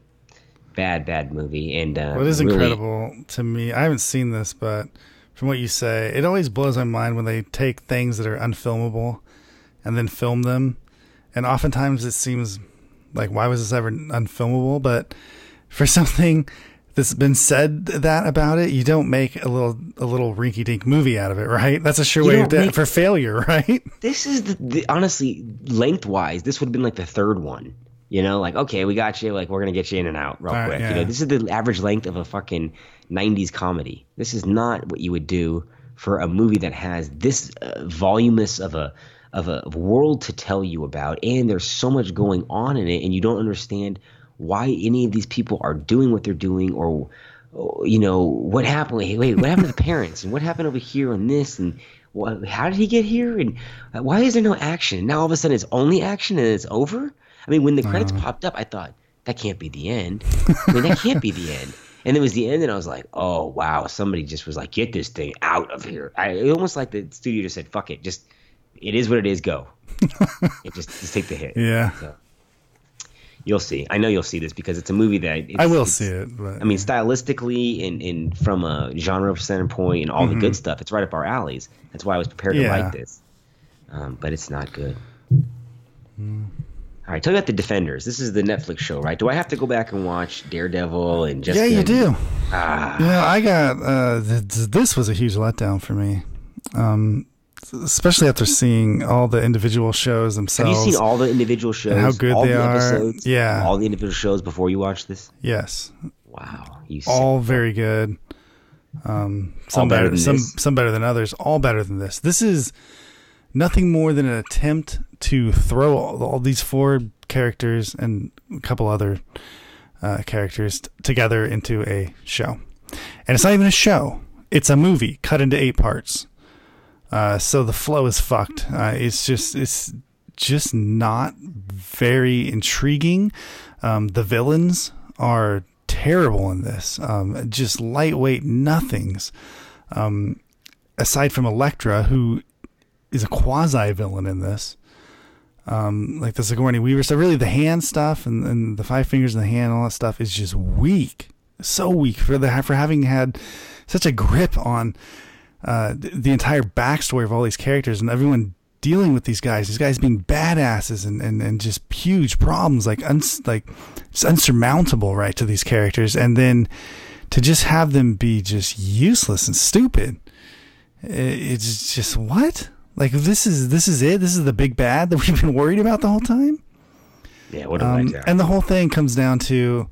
bad movie. And what is really incredible to me, I haven't seen this, but from what you say, it always blows my mind when they take things that are unfilmable and then film them. And oftentimes it seems like, why was this ever unfilmable? But for something that's been said that about it, you don't make a little rinky-dink movie out of it, right? That's a sure way for failure, right? This is the honestly, lengthwise, this would have been like the third one. You know, like, okay, we got you. Like, we're going to get you in and out real quick. Yeah. You know, this is the average length of a fucking 90s comedy. This is not what you would do for a movie that has this voluminous of a world to tell you about. And there's so much going on in it, and you don't understand why any of these people are doing what they're doing, or you know, what happened. Wait, what happened to the parents, and what happened over here on this, and how did he get here, and why is there no action? Now all of a sudden it's only action and it's over. I mean, when the credits popped up, I thought, that can't be the end. I mean, that can't be the end. And it was the end, and I was like, oh, wow, somebody just was like, get this thing out of here. It almost like the studio just said, fuck it. Just, it is what it is, go. just take the hit. Yeah. So, you'll see. I know you'll see this because it's a movie that... I will see it. But, I mean, stylistically and from a genre standpoint and all the good stuff, it's right up our alleys. That's why I was prepared to like this. But it's not good. All right, tell me about The Defenders. This is the Netflix show, right? Do I have to go back and watch Daredevil and Jessica? Yeah, you do. Yeah, I got this was a huge letdown for me, especially after seeing all the individual shows themselves. Have you seen all the individual shows? And how good all they the are? Episodes, yeah, all the individual shows before you watch this. Yes. Wow, all very good. Some better than others. All better than this. This is nothing more than an attempt to throw all these four characters and a couple other characters together into a show. And it's not even a show. It's a movie cut into 8 parts. So the flow is fucked. It's just not very intriguing. The villains are terrible in this. Just lightweight nothings. Aside from Elektra, who is a quasi-villain in this. Like the Sigourney Weaver stuff. Really, the hand stuff and the 5 fingers in the hand and all that stuff is just weak. So weak for having had such a grip on the entire backstory of all these characters and everyone dealing with these guys being badasses and just huge problems, just unsurmountable, right, to these characters. And then to just have them be just useless and stupid. It's just, what? Like, this is it? This is the big bad that we've been worried about the whole time? Yeah, what a letdown. And the whole thing comes down to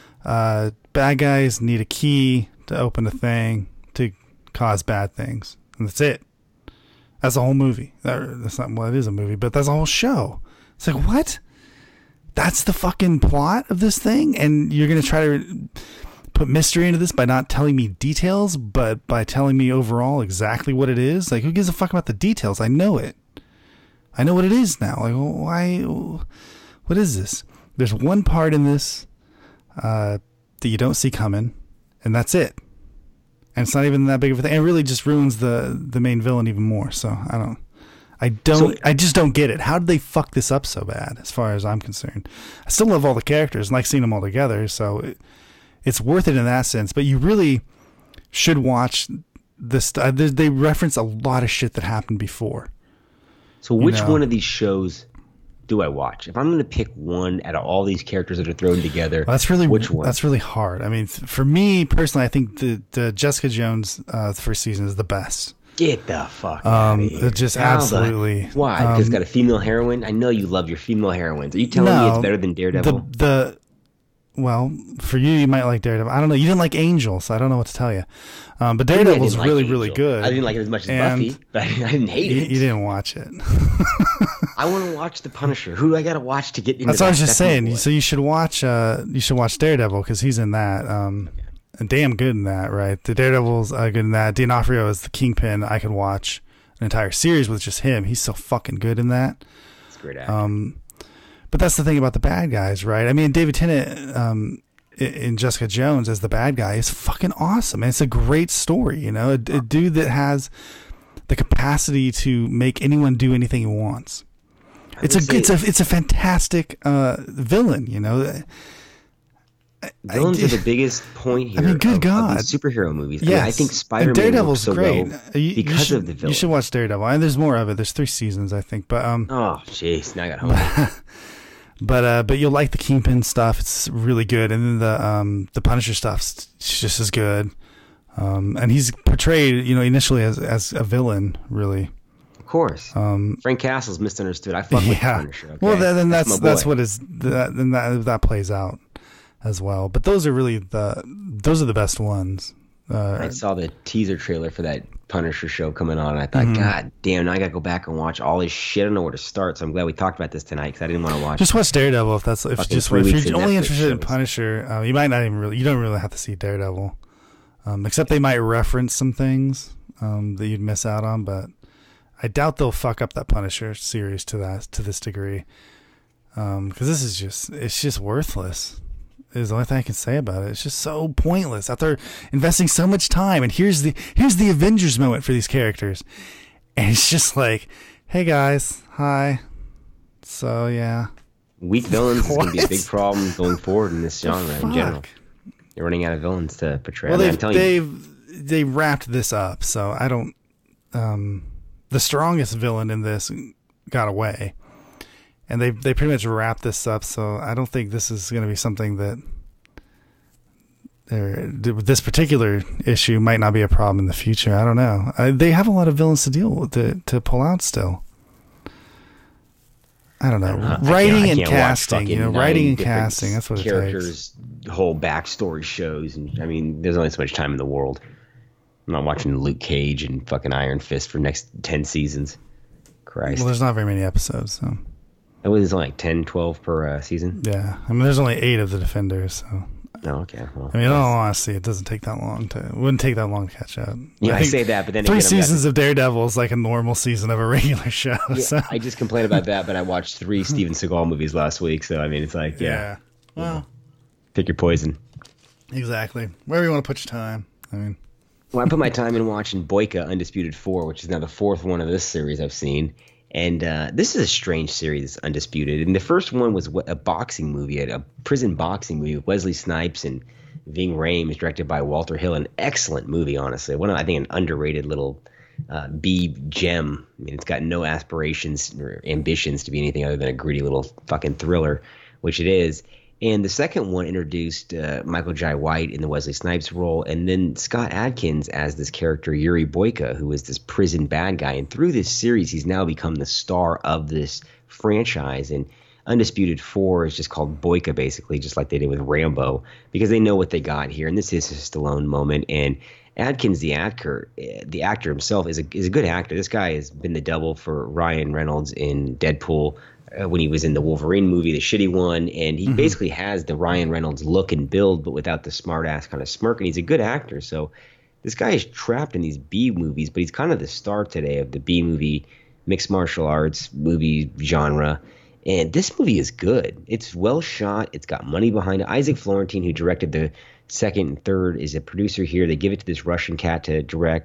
bad guys need a key to open a thing to cause bad things. And that's it. That's the whole movie. That's not, well, it is a movie, but that's the whole show. It's like, what? That's the fucking plot of this thing? And you're going to try to put mystery into this by not telling me details, but by telling me overall exactly what it is? Like, who gives a fuck about the details? I know it. I know what it is now. Like, why? What is this? There's one part in this that you don't see coming, and that's it. And it's not even that big of a thing. It really just ruins the main villain even more. So I I just don't get it. How did they fuck this up so bad, as far as I'm concerned? I still love all the characters and like seeing them all together, so it's worth it in that sense. But you really should watch this. They reference a lot of shit that happened before. So which one of these shows do I watch? If I'm going to pick one out of all these characters that are thrown together, which one? That's really hard. I mean, for me personally, I think the Jessica Jones first season is the best. Get the fuck out of here. Just absolutely. Why? Because it's got a female heroine? I know you love your female heroines. Are you telling me it's better than Daredevil? Well, for you might like Daredevil. I don't know. You didn't like Angel, so I don't know what to tell you. But Daredevil's really, really good. I didn't like it as much as Buffy, but I didn't hate it. You didn't watch it. I want to watch The Punisher. Who do I got to watch to get into That's what I was just saying. So you should watch Daredevil, because he's in that. Damn good in that, right? The Daredevil's good in that. D'Onofrio is the Kingpin. I could watch an entire series with just him. He's so fucking good in that. It's a great actor. But that's the thing about the bad guys, right? I mean, David Tennant in Jessica Jones as the bad guy is fucking awesome. And it's a great story, a dude that has the capacity to make anyone do anything he wants. It's a fantastic villain, Villains are the biggest point here. I mean, good God. Of these superhero movies. Yes. I think Spider-Man Daredevil's so great well because of the villain. You should watch Daredevil. And there's more of it. There's 3 seasons, I think. But oh, jeez, now I got home. But you'll like the Kingpin stuff. It's really good. And then the Punisher stuff's just as good. And he's portrayed, initially as a villain, really. Of course. Frank Castle's misunderstood. I fuck with Punisher. Okay? Well, then that's what that plays out as well. But those are really the best ones. I saw the teaser trailer for that Punisher show coming on, and I thought, God damn, now I got to go back and watch all this shit. I don't know where to start, so I'm glad we talked about this tonight, because I didn't want to watch. Just watch Daredevil if you're only interested in Punisher. You might not even you don't really have to see Daredevil, except they might reference some things that you'd miss out on. But I doubt they'll fuck up that Punisher series to this degree, because this is just worthless. Is the only thing I can say about it. It's just so pointless after investing so much time. And here's the Avengers moment for these characters, and it's just like, hey guys, hi. So yeah, weak villains is going to be a big problem going forward in this genre in general. You're running out of villains to portray. Well, they wrapped this up, so I don't. The strongest villain in this got away. And they pretty much wrapped this up, so I don't think this is going to be something that this particular issue might not be a problem in the future. I don't know. They have a lot of villains to deal with to pull out still. I don't know. Writing and casting, that's what it takes. Characters' whole backstory shows, and I mean, there's only so much time in the world. I'm not watching Luke Cage and fucking Iron Fist for next 10 seasons. Christ. Well, there's not very many episodes, so. It was only like 10, 12 per season? Yeah. I mean, there's only 8 of the Defenders, so. Oh, okay. Well, I mean, in all honesty, it doesn't take that long it wouldn't take that long to catch up. Yeah, I say that, but then 3 seasons of Daredevil is like a normal season of a regular show. Yeah, so. I just complained about that, but I watched 3 Steven Seagal movies last week, so I mean, it's like, yeah. Well, pick your poison. Exactly. Wherever you want to put your time. I mean. Well, I put my time in watching Boyka Undisputed 4, which is now the 4th one of this series I've seen. And this is a strange series, Undisputed. And the first one was a boxing movie, a prison boxing movie with Wesley Snipes and Ving Rhames, directed by Walter Hill. An excellent movie, honestly. I think an underrated little B gem. I mean, it's got no aspirations or ambitions to be anything other than a gritty little fucking thriller, which it is. And the second one introduced Michael Jai White in the Wesley Snipes role, and then Scott Adkins as this character, Yuri Boyka, who is this prison bad guy. And through this series, he's now become the star of this franchise. And Undisputed 4 is just called Boyka, basically, just like they did with Rambo, because they know what they got here. And this is a Stallone moment. And Adkins, the actor himself, is a good actor. This guy has been the double for Ryan Reynolds in Deadpool, when he was in the Wolverine movie, the shitty one, and he basically has the Ryan Reynolds look and build, but without the smart-ass kind of smirk, and he's a good actor. So this guy is trapped in these B movies, but he's kind of the star today of the B movie, mixed martial arts movie genre, and this movie is good. It's well shot. It's got money behind it. Isaac Florentine, who directed the second and third, is a producer here. They give it to this Russian cat to direct.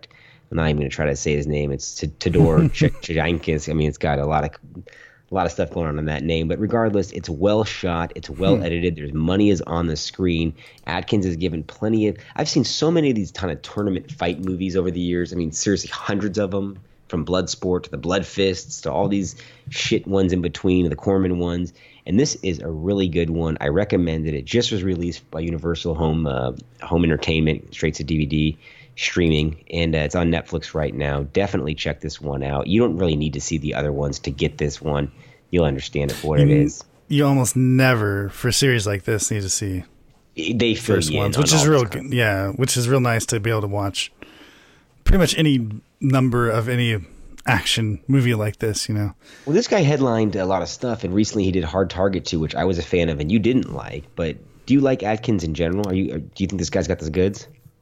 I'm not even going to try to say his name. It's Todor Chainkis. I mean, it's got a lot of stuff going on in that name. But regardless, it's well shot. It's well edited. There's money is on the screen. Adkins is given plenty of – I've seen so many of these kind of tournament fight movies over the years. I mean, seriously, hundreds of them, from Bloodsport to the Blood Fists to all these shit ones in between, the Corman ones. And this is a really good one. I recommend it. It just was released by Universal Home Entertainment, straight to DVD streaming, and it's on Netflix right now. Definitely check this one out. You don't really need to see the other ones to get this one. You'll understand it for what it is. You almost never, for a series like this, need to see they first ones, which is real good. Yeah, which is real nice to be able to watch pretty much any number of any action movie like this, you know. Well, this guy headlined a lot of stuff, and recently he did Hard Target 2, which I was a fan of, and you didn't like. But do you like Adkins in general? Do you think this guy's got the goods?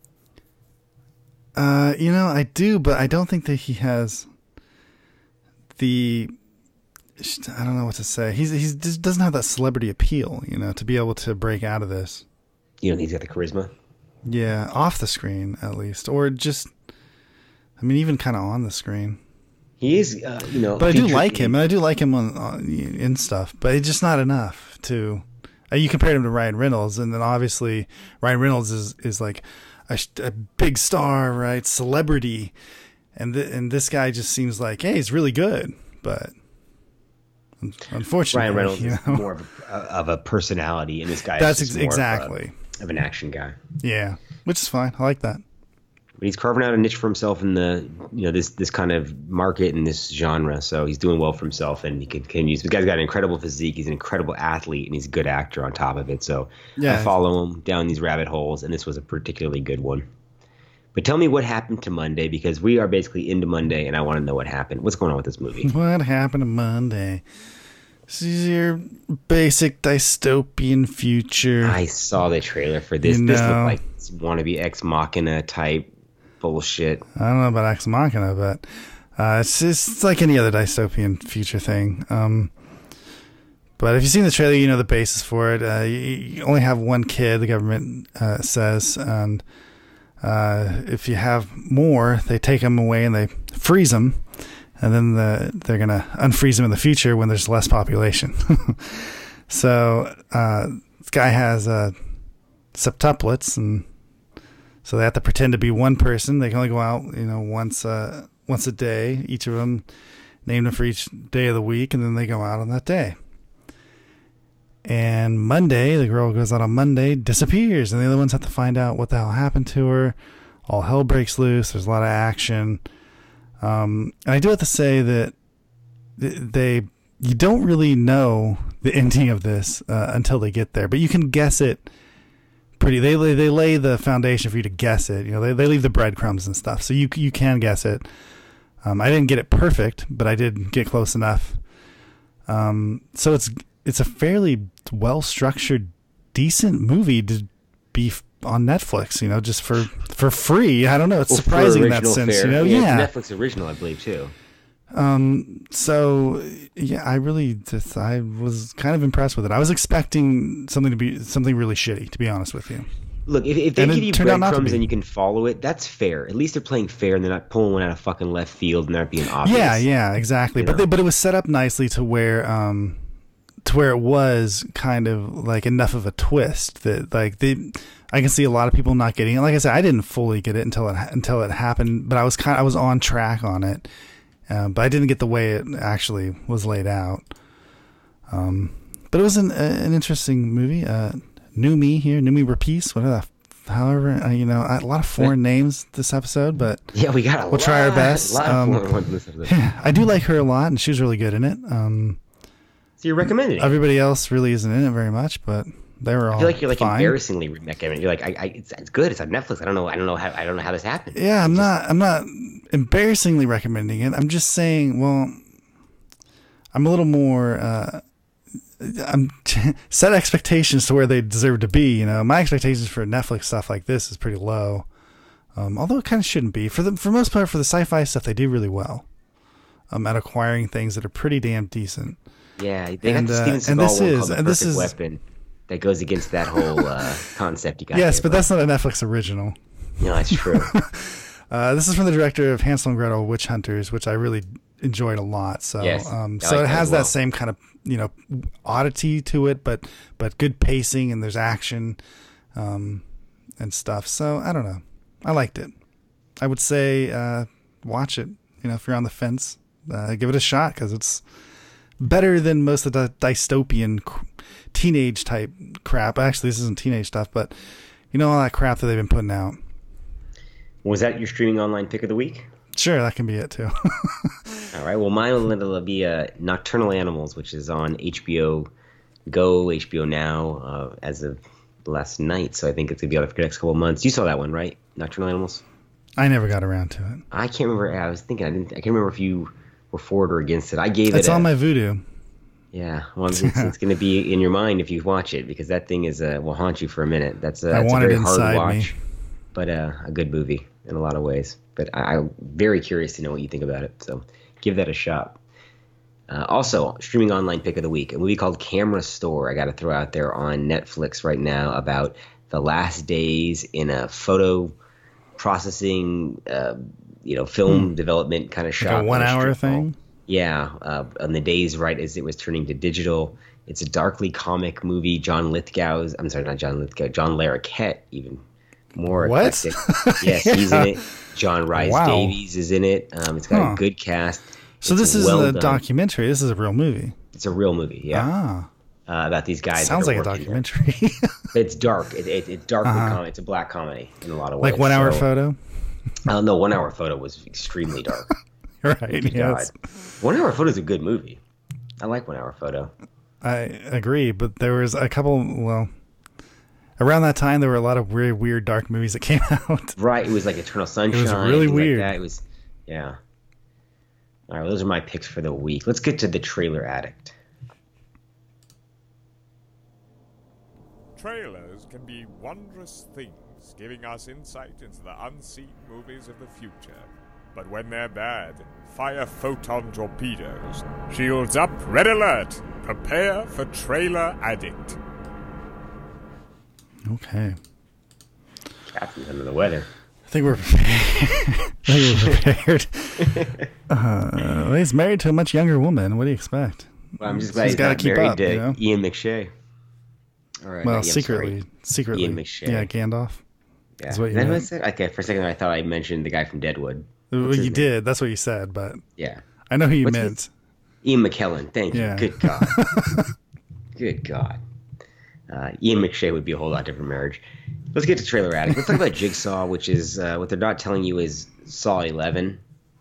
You know, I do, but I don't think that he has the. I don't know what to say. He just doesn't have that celebrity appeal, you know, to be able to break out of this. You don't think he's got the charisma? Yeah, off the screen at least, or just. I mean, even kind of on the screen. He is, you know. But I do like him, and I do like him in stuff, but it's just not enough to. You compared him to Ryan Reynolds, and then obviously Ryan Reynolds is like a big star, right? Celebrity, and this guy just seems like, hey, he's really good, but unfortunately, Ryan Reynolds is more of a personality, and this guy that's is just more exactly of an action guy. Yeah, which is fine. I like that. But he's carving out a niche for himself in the, you know, this kind of market and this genre. So he's doing well for himself, and he continues. The guy's got an incredible physique. He's an incredible athlete, and he's a good actor on top of it. So yeah, I follow him down these rabbit holes, and this was a particularly good one. But tell me what happened to Monday, because we are basically into Monday, and I want to know what happened. What's going on with this movie? What happened to Monday? This is your basic dystopian future. I saw the trailer for this. This looked like wannabe Ex Machina type bullshit. I don't know about Ex Machina, but it's like any other dystopian future thing. But if you've seen the trailer, you know the basis for it. You only have one kid, the government says, and if you have more, they take them away and they freeze them, and then they're going to unfreeze them in the future when there's less population. So this guy has septuplets, and so they have to pretend to be one person. They can only go out, you know, once a day. Each of them named them for each day of the week, and then they go out on that day. And Monday, the girl goes out on Monday, disappears, and the other ones have to find out what the hell happened to her. All hell breaks loose. There's a lot of action. And I do have to say that you don't really know the ending of this until they get there, but you can guess it. They lay the foundation for you to guess it. You know, they leave the breadcrumbs and stuff, so you can guess it. I didn't get it perfect, but I did get close enough. So it's a fairly well structured, decent movie to be on Netflix. You know, just for free. I don't know. It's surprising in that sense. You know, yeah. It's Netflix original, I believe, too. So yeah, I was kind of impressed with it. I was expecting something really shitty, to be honest with you. Look, if they give you breadcrumbs and you can follow it, that's fair. At least they're playing fair and they're not pulling one out of fucking left field and they're not being obvious. Yeah, exactly. But it was set up nicely to where it was kind of like enough of a twist that I can see a lot of people not getting it. Like I said, I didn't fully get it until it happened, but I was on track on it. But I didn't get the way it actually was laid out. But it was an interesting movie. Noomi Rapace, however, a lot of foreign names this episode, but yeah, we'll try our best. A lot of foreign ones this episode. Yeah, I do like her a lot, and she was really good in it. So you're recommending it? Everybody else really isn't in it very much, but they were all. I feel like you're fine. Embarrassingly recommending. You're like, it's good. It's on Netflix. I don't know how this happened. Yeah, I'm not embarrassingly recommending it. I'm just saying. Well, I'm a little more. I'm set expectations to where they deserve to be. You know, my expectations for Netflix stuff like this is pretty low. Although it kind of shouldn't be. For most part, for the sci-fi stuff, they do really well. At acquiring things that are pretty damn decent. Yeah, they got the Steven Seagal one called The Perfect Weapon that goes against that whole concept you got. Yes, but that's not a Netflix original. No, that's true. This is from the director of Hansel and Gretel Witch Hunters, which I really enjoyed a lot. So, Yes, so it has that same kind of, oddity to it, but good pacing, and there's action, and stuff. So I don't know. I liked it. I would say, watch it. If you're on the fence, give it a shot, because it's better than most of the dystopian teenage type crap. Actually, this isn't teenage stuff, but all that crap that they've been putting out. Was that your streaming online pick of the week? Sure, that can be it too. All right. Well, mine will be Nocturnal Animals, which is on HBO Go, HBO Now, as of last night. So I think it's going to be on for the next couple of months. You saw that one, right? Nocturnal Animals? I never got around to it. I can't remember. I was thinking, I can't remember if you were for it or against it. I gave it. It's on my Voodoo. Yeah. Well, it's going to be in your mind if you watch it, because that thing will haunt you for a minute. That's a very hard watch, but a good movie in a lot of ways. But I'm very curious to know what you think about it. So give that a shot. Also, streaming online pick of the week, a movie called Camera Store. I got to throw out there on Netflix right now about the last days in a photo processing, film development kind of shop. Like a 1 hour thing? Yeah. On the days right as it was turning to digital. It's a darkly comic movie. John Larroquette, even more eclectic. Yes, he's in it. John Rhys Davies is in it. It's got a good cast. So this isn't a documentary. This is a real movie. It's a real movie, yeah. About these guys. Sounds like a documentary. It's dark. It's darkly comedy. It's a black comedy in a lot of ways. Like 1 hour photo? No, 1 hour photo was extremely dark. Right. Yes. 1 hour photo is a good movie. I like 1 hour photo. I agree, but there was a couple. Around that time, there were a lot of weird dark movies that came out. Right. It was like Eternal Sunshine. It was really weird. Like that. It was, yeah. All right. Well, those are my picks for the week. Let's get to The Trailer Addict. Trailers can be wondrous things, giving us insight into the unseen movies of the future. But when they're bad, fire photon torpedoes. Shields up, red alert. Prepare for Trailer Addict. Okay. Captain's under the weather. I think we're prepared. He's married to a much younger woman. What do you expect? Well, I'm just glad he's got to keep married up. to Ian McShane. All right. Well, secretly. Ian McShane. Yeah, Gandalf. Yeah. Is what you Is that what I said? Okay, for a second I thought I mentioned the guy from Deadwood. Well, you did. That's what you said, but yeah, I know who you meant. Ian McKellen. Thank you. Good God. Good God. Ian McShane would be a whole lot different marriage. Let's get to Trailer Addict. Let's talk about Jigsaw, which is what they're not telling you is Saw 11.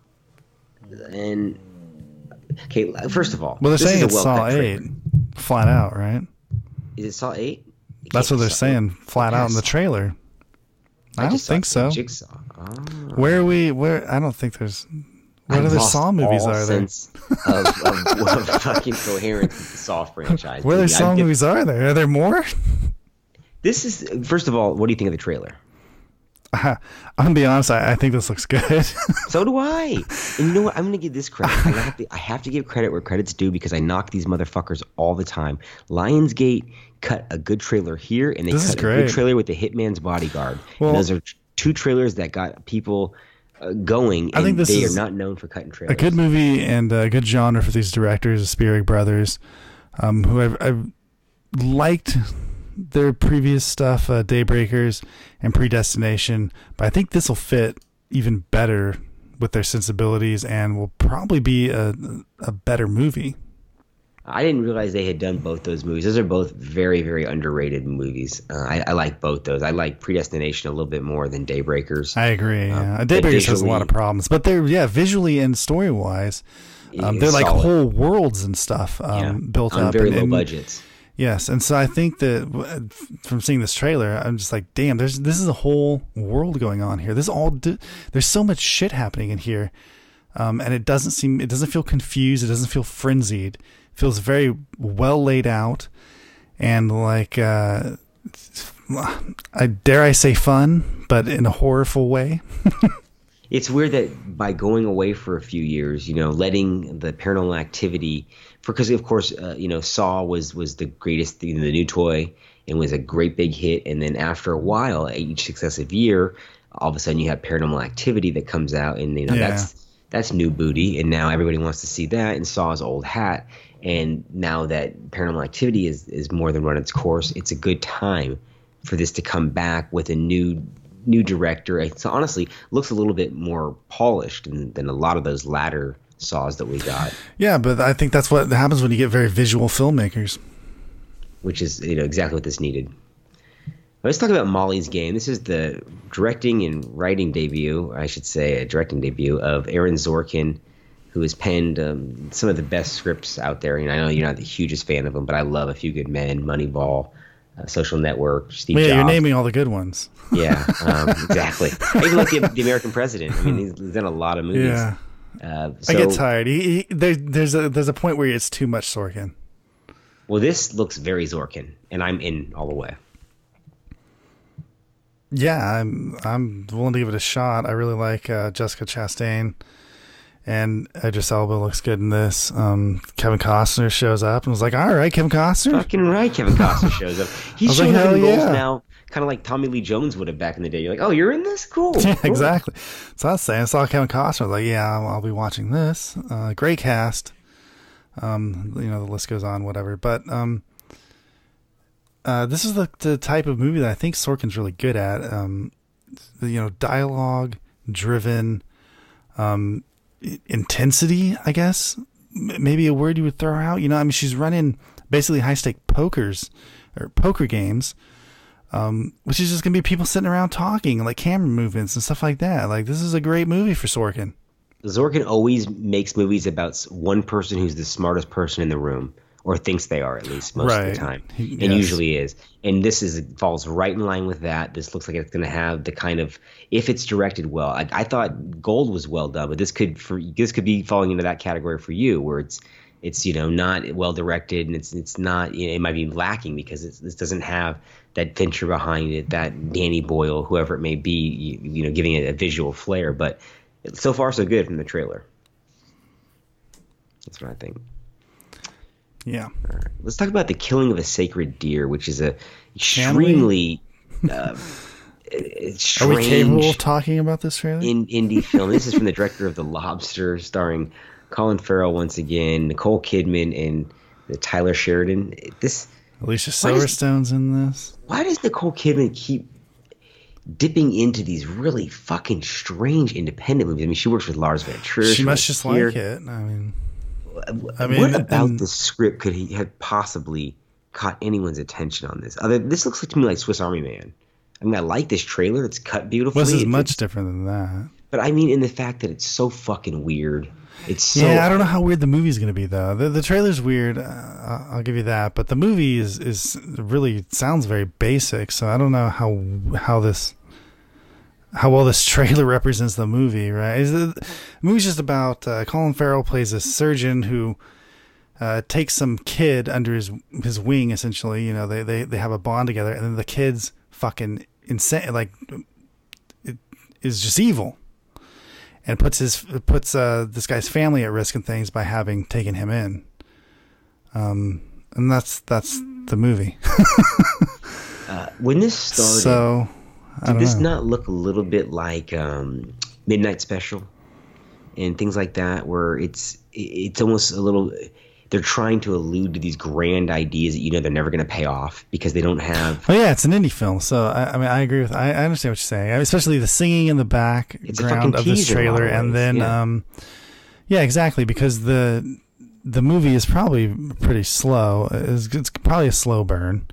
And okay, first of all, well, they're saying it's Saw 8, flat out, right? Is it Saw 8? That's what they're saying, flat out in the trailer. I don't think so. Jigsaw. Oh. Where? I don't think there's. What other Saw movies are there? Sense of fucking coherence with the Saw franchise. What other Saw movies are there? Are there more? This is, first of all, what do you think of the trailer? I'm gonna be honest. I think this looks good. So do I. And you know what? I'm gonna give this credit. I have to give credit where credit's due, because I knock these motherfuckers all the time. Lionsgate cut a good trailer here, and they cut a good trailer with The Hitman's Bodyguard. Well, and those are two trailers that got people going. And I think they are not known for cutting trailers. A good movie and a good genre for these directors, the Spierig brothers, who I've liked their previous stuff, Daybreakers and Predestination, but I think this will fit even better with their sensibilities and will probably be a better movie. I didn't realize they had done both those movies. Those are both very, very underrated movies. I like both those. I like Predestination a little bit more than Daybreakers. I agree. Daybreakers has a lot of problems, but they're visually and story wise, they're like whole worlds and stuff built on up very low budgets. Yes, and so I think that from seeing this trailer, I'm just like, damn, this is a whole world going on here. There's so much shit happening in here, and it doesn't feel confused. It doesn't feel frenzied. It feels very well laid out, and like, I dare I say fun, but in a horrorful way. It's weird that by going away for a few years, letting the Paranormal Activity, because of course, Saw was the greatest thing, the new toy, and was a great big hit. And then after a while, each successive year, all of a sudden you have Paranormal Activity that comes out, and that's new booty, and now everybody wants to see that, and Saw's old hat. And now that Paranormal Activity is more than run its course, it's a good time for this to come back with a new director. So honestly, looks a little bit more polished than a lot of those latter Saws that we got. Yeah, but I think that's what happens when you get very visual filmmakers. Which is exactly what this needed. Let's talk about Molly's Game. This is the directing and writing debut, I should say, a directing debut of Aaron Sorkin, who has penned some of the best scripts out there. And I know you're not the hugest fan of them, but I love A Few Good Men, Moneyball, Social Network, Steve Jobs. You're naming all the good ones. Yeah, exactly. Even like the American President. I mean, he's done a lot of movies. Yeah. I get tired. There's a point where it's too much Sorkin. Well, this looks very Sorkin, and I'm in all the way. Yeah, I'm willing to give it a shot. I really like Jessica Chastain, and Idris Elba looks good in this. Kevin Costner shows up and was like, "All right, Kevin Costner." Fucking right, Kevin Costner shows up. He's showing up in roles now, kind of like Tommy Lee Jones would have back in the day. You're like, "Oh, you're in this? Cool." Yeah, cool. Exactly. So I was saying, I saw Kevin Costner. I was like, "Yeah, I'll be watching this." Great cast. The list goes on, whatever. But this is the type of movie that I think Sorkin's really good at. Dialogue driven, intensity, I guess, maybe a word you would throw out. She's running basically high stake poker games, which is just gonna be people sitting around talking, like camera movements and stuff like that. Like, this is a great movie for Sorkin. Sorkin always makes movies about one person who's the smartest person in the room, or thinks they are, at least most of the time, and usually is. And this falls right in line with that. This looks like it's going to have the kind of, if it's directed well. I thought Gold was well done, but this could be falling into that category for you, where it's not well directed, and it's not, it might be lacking because this doesn't have that Fincher behind it, that Danny Boyle, whoever it may be, giving it a visual flair. But so far, so good from the trailer. That's what I think. Yeah. All right. Let's talk about The Killing of a Sacred Deer, which is a extremely strange. Are we capable of talking about this trailer? Indie film. This is from the director of The Lobster, starring Colin Farrell once again, Nicole Kidman, and Tyler Sheridan. Alicia Silverstone's in this. Why does Nicole Kidman keep dipping into these really fucking strange independent movies? I mean, she works with Lars von Trier. She must just like it. I mean, what about the script could he have possibly caught anyone's attention on this? This looks to me like Swiss Army Man. I mean, I like this trailer. It's cut beautifully. This is much different than that. But I mean, in the fact that it's so fucking weird. It's so. Yeah, I don't know how weird the movie's going to be, though. The trailer's weird. I'll give you that. But the movie is really sounds very basic. So I don't know how well this trailer represents the movie, right? The movie's just about Colin Farrell plays a surgeon who takes some kid under his wing, essentially. They have a bond together, and then the kid's fucking insane, like it is just evil, and puts this guy's family at risk and things by having taken him in. And that's the movie. When this started, so. Did this not look a little bit like Midnight Special and things like that, where it's almost a little, they're trying to allude to these grand ideas that they're never going to pay off because they don't have. Oh yeah, it's an indie film, so I agree with. I understand what you're saying, especially the singing in the background of this trailer, and then yeah, exactly, because the movie is probably pretty slow. It's probably a slow burn.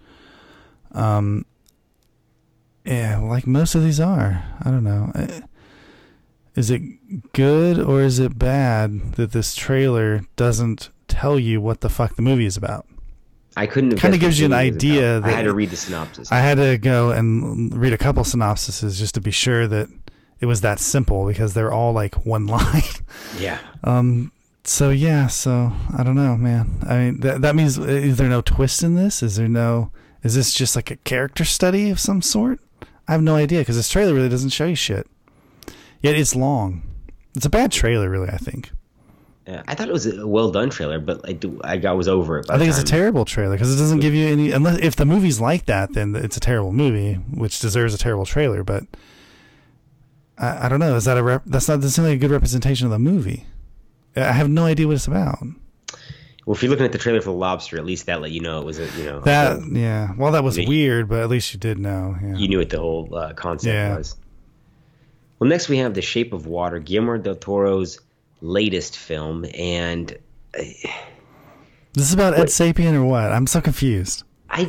Yeah, like most of these are. I don't know. Is it good or is it bad that this trailer doesn't tell you what the fuck the movie is about? I couldn't. Kind of gives you an idea. I had to read the synopsis. I had to go and read a couple synopsises just to be sure that it was that simple, because they're all like one line. Yeah. So I don't know, man. I mean, that means, is there no twist in this? Is this just like a character study of some sort? I have no idea, because this trailer really doesn't show you shit. Yet it's long. It's a bad trailer, really, I think. I thought it was a well-done trailer, but I was over it. I think it's a terrible trailer, because it doesn't give you any... If the movie's like that, then it's a terrible movie, which deserves a terrible trailer. But I don't know. Is that that's not necessarily a good representation of the movie. I have no idea what it's about. Well, if you're looking at the trailer for The Lobster, at least that let you know it was yeah. Well, that was weird, but at least you did know. Yeah. You knew what the whole concept was. Well, next we have The Shape of Water, Guillermo del Toro's latest film, and this is about Ed Sapien or what? I'm so confused.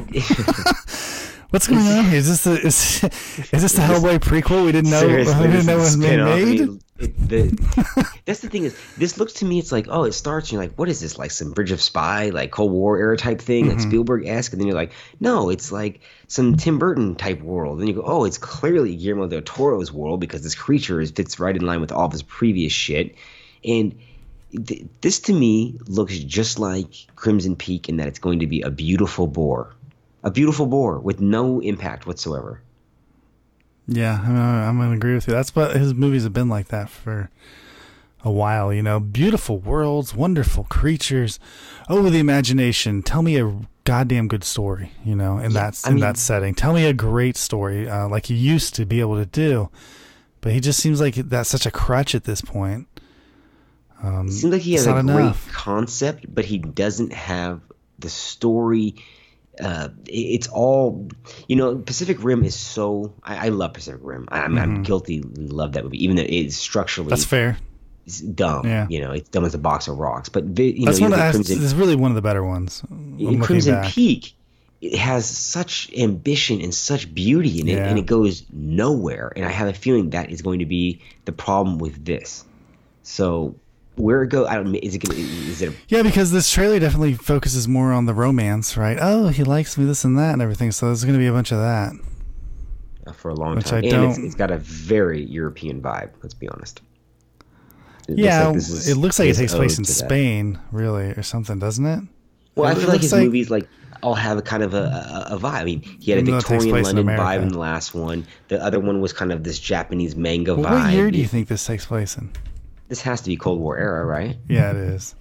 What's going on here? Is this the Hellboy prequel? We didn't know. Seriously, we didn't know it was made. That's the thing is, this looks to me, it's like, oh, it starts, and you're like, what is this, like some Bridge of Spy, like Cold War era type thing, like Spielberg-esque, and then you're like, no, it's like some Tim Burton type world. Then you go, oh, it's clearly Guillermo del Toro's world because this creature fits right in line with all of his previous shit, and this to me looks just like Crimson Peak in that it's going to be a beautiful boar with no impact whatsoever. Yeah, I'm going to agree with you. That's what his movies have been like that for a while, you know. Beautiful worlds, wonderful creatures. Oh, the imagination. Tell me a goddamn good story, you know, in that setting. Tell me a great story like you used to be able to do. But he just seems like that's such a crutch at this point. It seems like he has a great concept, but he doesn't have the story. It's all, you know, Pacific Rim is so, I love Pacific Rim. I'm guilty, love that movie, even though it's structurally, that's fair, it's dumb. Yeah. You know, it's dumb as a box of rocks. But that's really one of the better ones. Crimson Peak, it has such ambition and such beauty in it, and it goes nowhere. And I have a feeling that is going to be the problem with this. So where it go? I don't. Is it? Yeah, because this trailer definitely focuses more on the romance, right? Oh, he likes me, this and that, and everything. So there's going to be a bunch of that for a long time. It's got a very European vibe. Let's be honest. It looks like it takes place in Spain, really, or something, doesn't it? Well, I feel like his movies all have a kind of a vibe. I mean, he had a Victorian London vibe in the last one. The other one was kind of this Japanese manga vibe. What year do you think this takes place in? This has to be Cold War era, right? Yeah, it is.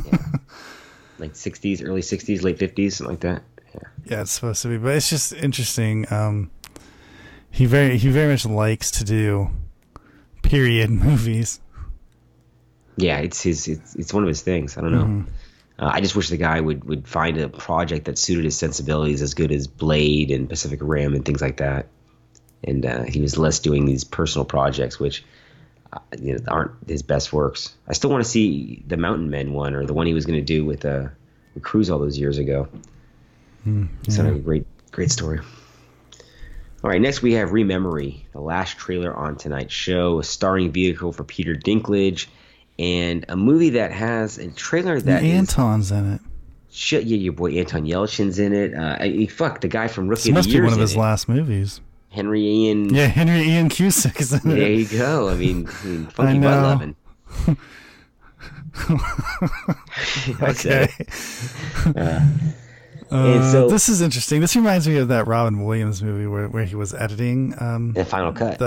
Like 60s, early 60s, late 50s, something like that. Yeah, it's supposed to be, but it's just interesting. He very much likes to do period movies. Yeah, it's one of his things. I don't know. I just wish the guy would find a project that suited his sensibilities as good as Blade and Pacific Rim and things like that. And he was less doing these personal projects, which aren't his best works. I still want to see the Mountain Men one, or the one he was going to do with Cruise all those years ago. It's a great story. All right, next we have Rememory, the last trailer on tonight's show, a starring vehicle for Peter Dinklage, and a movie that has a trailer that Anton's in it. Yeah, your boy Anton Yelchin's in it. The guy from Rookie of the Year. Must be one of his last movies. Henry Ian Cusick is in it. There you go. I mean funky butt loving. Okay. This is interesting. This reminds me of that Robin Williams movie where he was editing the Final Cut.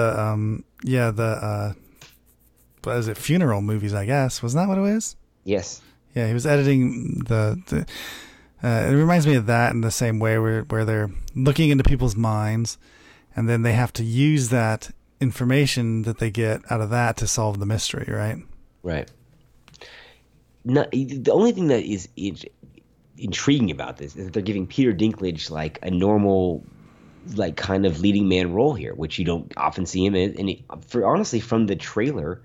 What is it? Funeral movies, I guess. Wasn't that what it was? Yes. Yeah, he was editing it reminds me of that in the same way where they're looking into people's minds, and then they have to use that information that they get out of that to solve the mystery, right? Right. The only thing that is intriguing about this is that they're giving Peter Dinklage like a normal, like kind of leading man role here, which you don't often see him in. And honestly, from the trailer,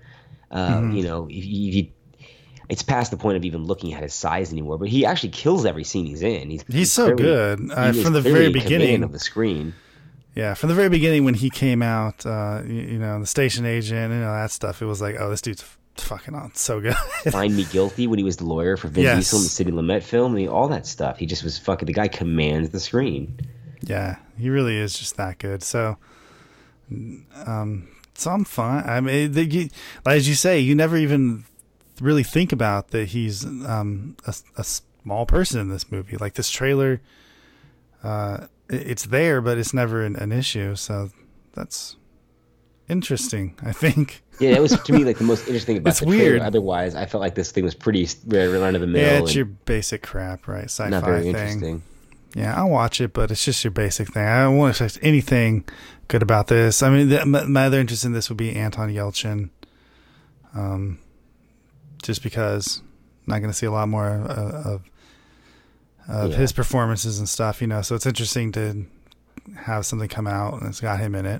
it's past the point of even looking at his size anymore. But he actually kills every scene he's in. He's so good from the very beginning of the screen. Yeah, from the very beginning when he came out, the station agent and that stuff, it was like, oh, this dude's fucking on so good. Find Me Guilty when he was the lawyer for Vin Diesel in the Sidney Lumet film. I mean, all that stuff. He just was fucking. The guy commands the screen. Yeah, he really is just that good. So I'm fine. I mean, as you say, you never even really think about that he's a small person in this movie. Like this trailer, it's there, but it's never an issue. So that's interesting, I think. Yeah, that was to me like the most interesting about the trailer. Otherwise, I felt like this thing was pretty run of the mill. Yeah, it's your basic crap, right? Sci-fi not very thing. Interesting. Yeah, I'll watch it, but it's just your basic thing. I don't want to expect anything good about this. I mean, my other interest in this would be Anton Yelchin. Just because I'm not going to see a lot more of his performances and stuff, you know. So it's interesting to have something come out and it's got him in it.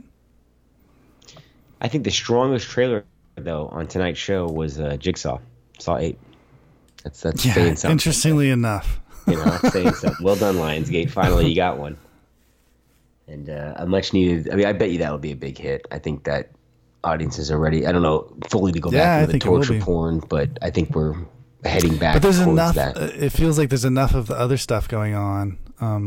I think the strongest trailer, though, on tonight's show was Jigsaw. Saw 8. That's saying something. Interestingly enough. You know, that's saying something. Well done, Lionsgate. Finally, you got one. And a much needed. I mean, I bet you that'll be a big hit. I think that audiences are ready. I don't know fully to go back to the torture porn, but I think we're heading back. But there's towards enough. That. It feels like there's enough of the other stuff going on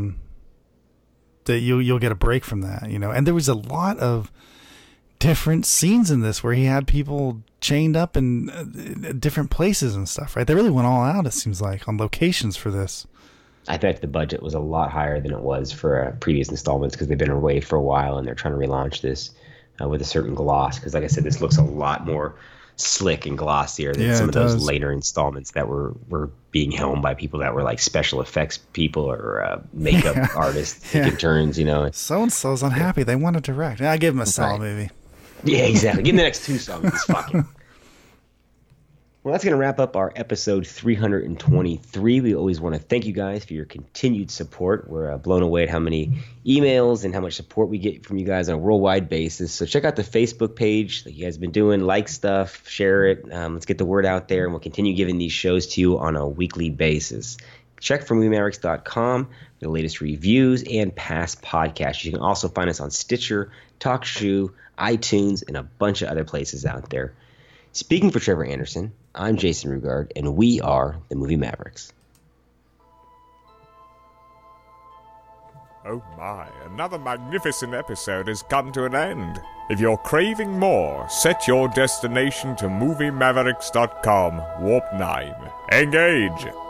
that you'll get a break from that, you know. And there was a lot of different scenes in this where he had people chained up in different places and stuff, right? They really went all out, it seems like, on locations for this. I bet the budget was a lot higher than it was for previous installments because they've been away for a while and they're trying to relaunch this with a certain gloss. Because like I said, this looks a lot more slick and glossier than some of those later installments that were being helmed by people that were like special effects people or makeup artists taking turns, you know. So-and-so's unhappy. They want to direct. I give him a Saw movie. Yeah, exactly. Give him the next 2 songs. Just fucking. Well, that's going to wrap up our episode 323. We always want to thank you guys for your continued support. We're blown away at how many emails and how much support we get from you guys on a worldwide basis. So check out the Facebook page that you guys have been doing. Like stuff, share it. Let's get the word out there, and we'll continue giving these shows to you on a weekly basis. Check for MovieMavericks.com for the latest reviews and past podcasts. You can also find us on Stitcher, TalkShoe, iTunes, and a bunch of other places out there. Speaking for Trevor Anderson, I'm Jason Rugard, and we are the Movie Mavericks. Oh my, another magnificent episode has come to an end. If you're craving more, set your destination to MovieMavericks.com, Warp 9. Engage!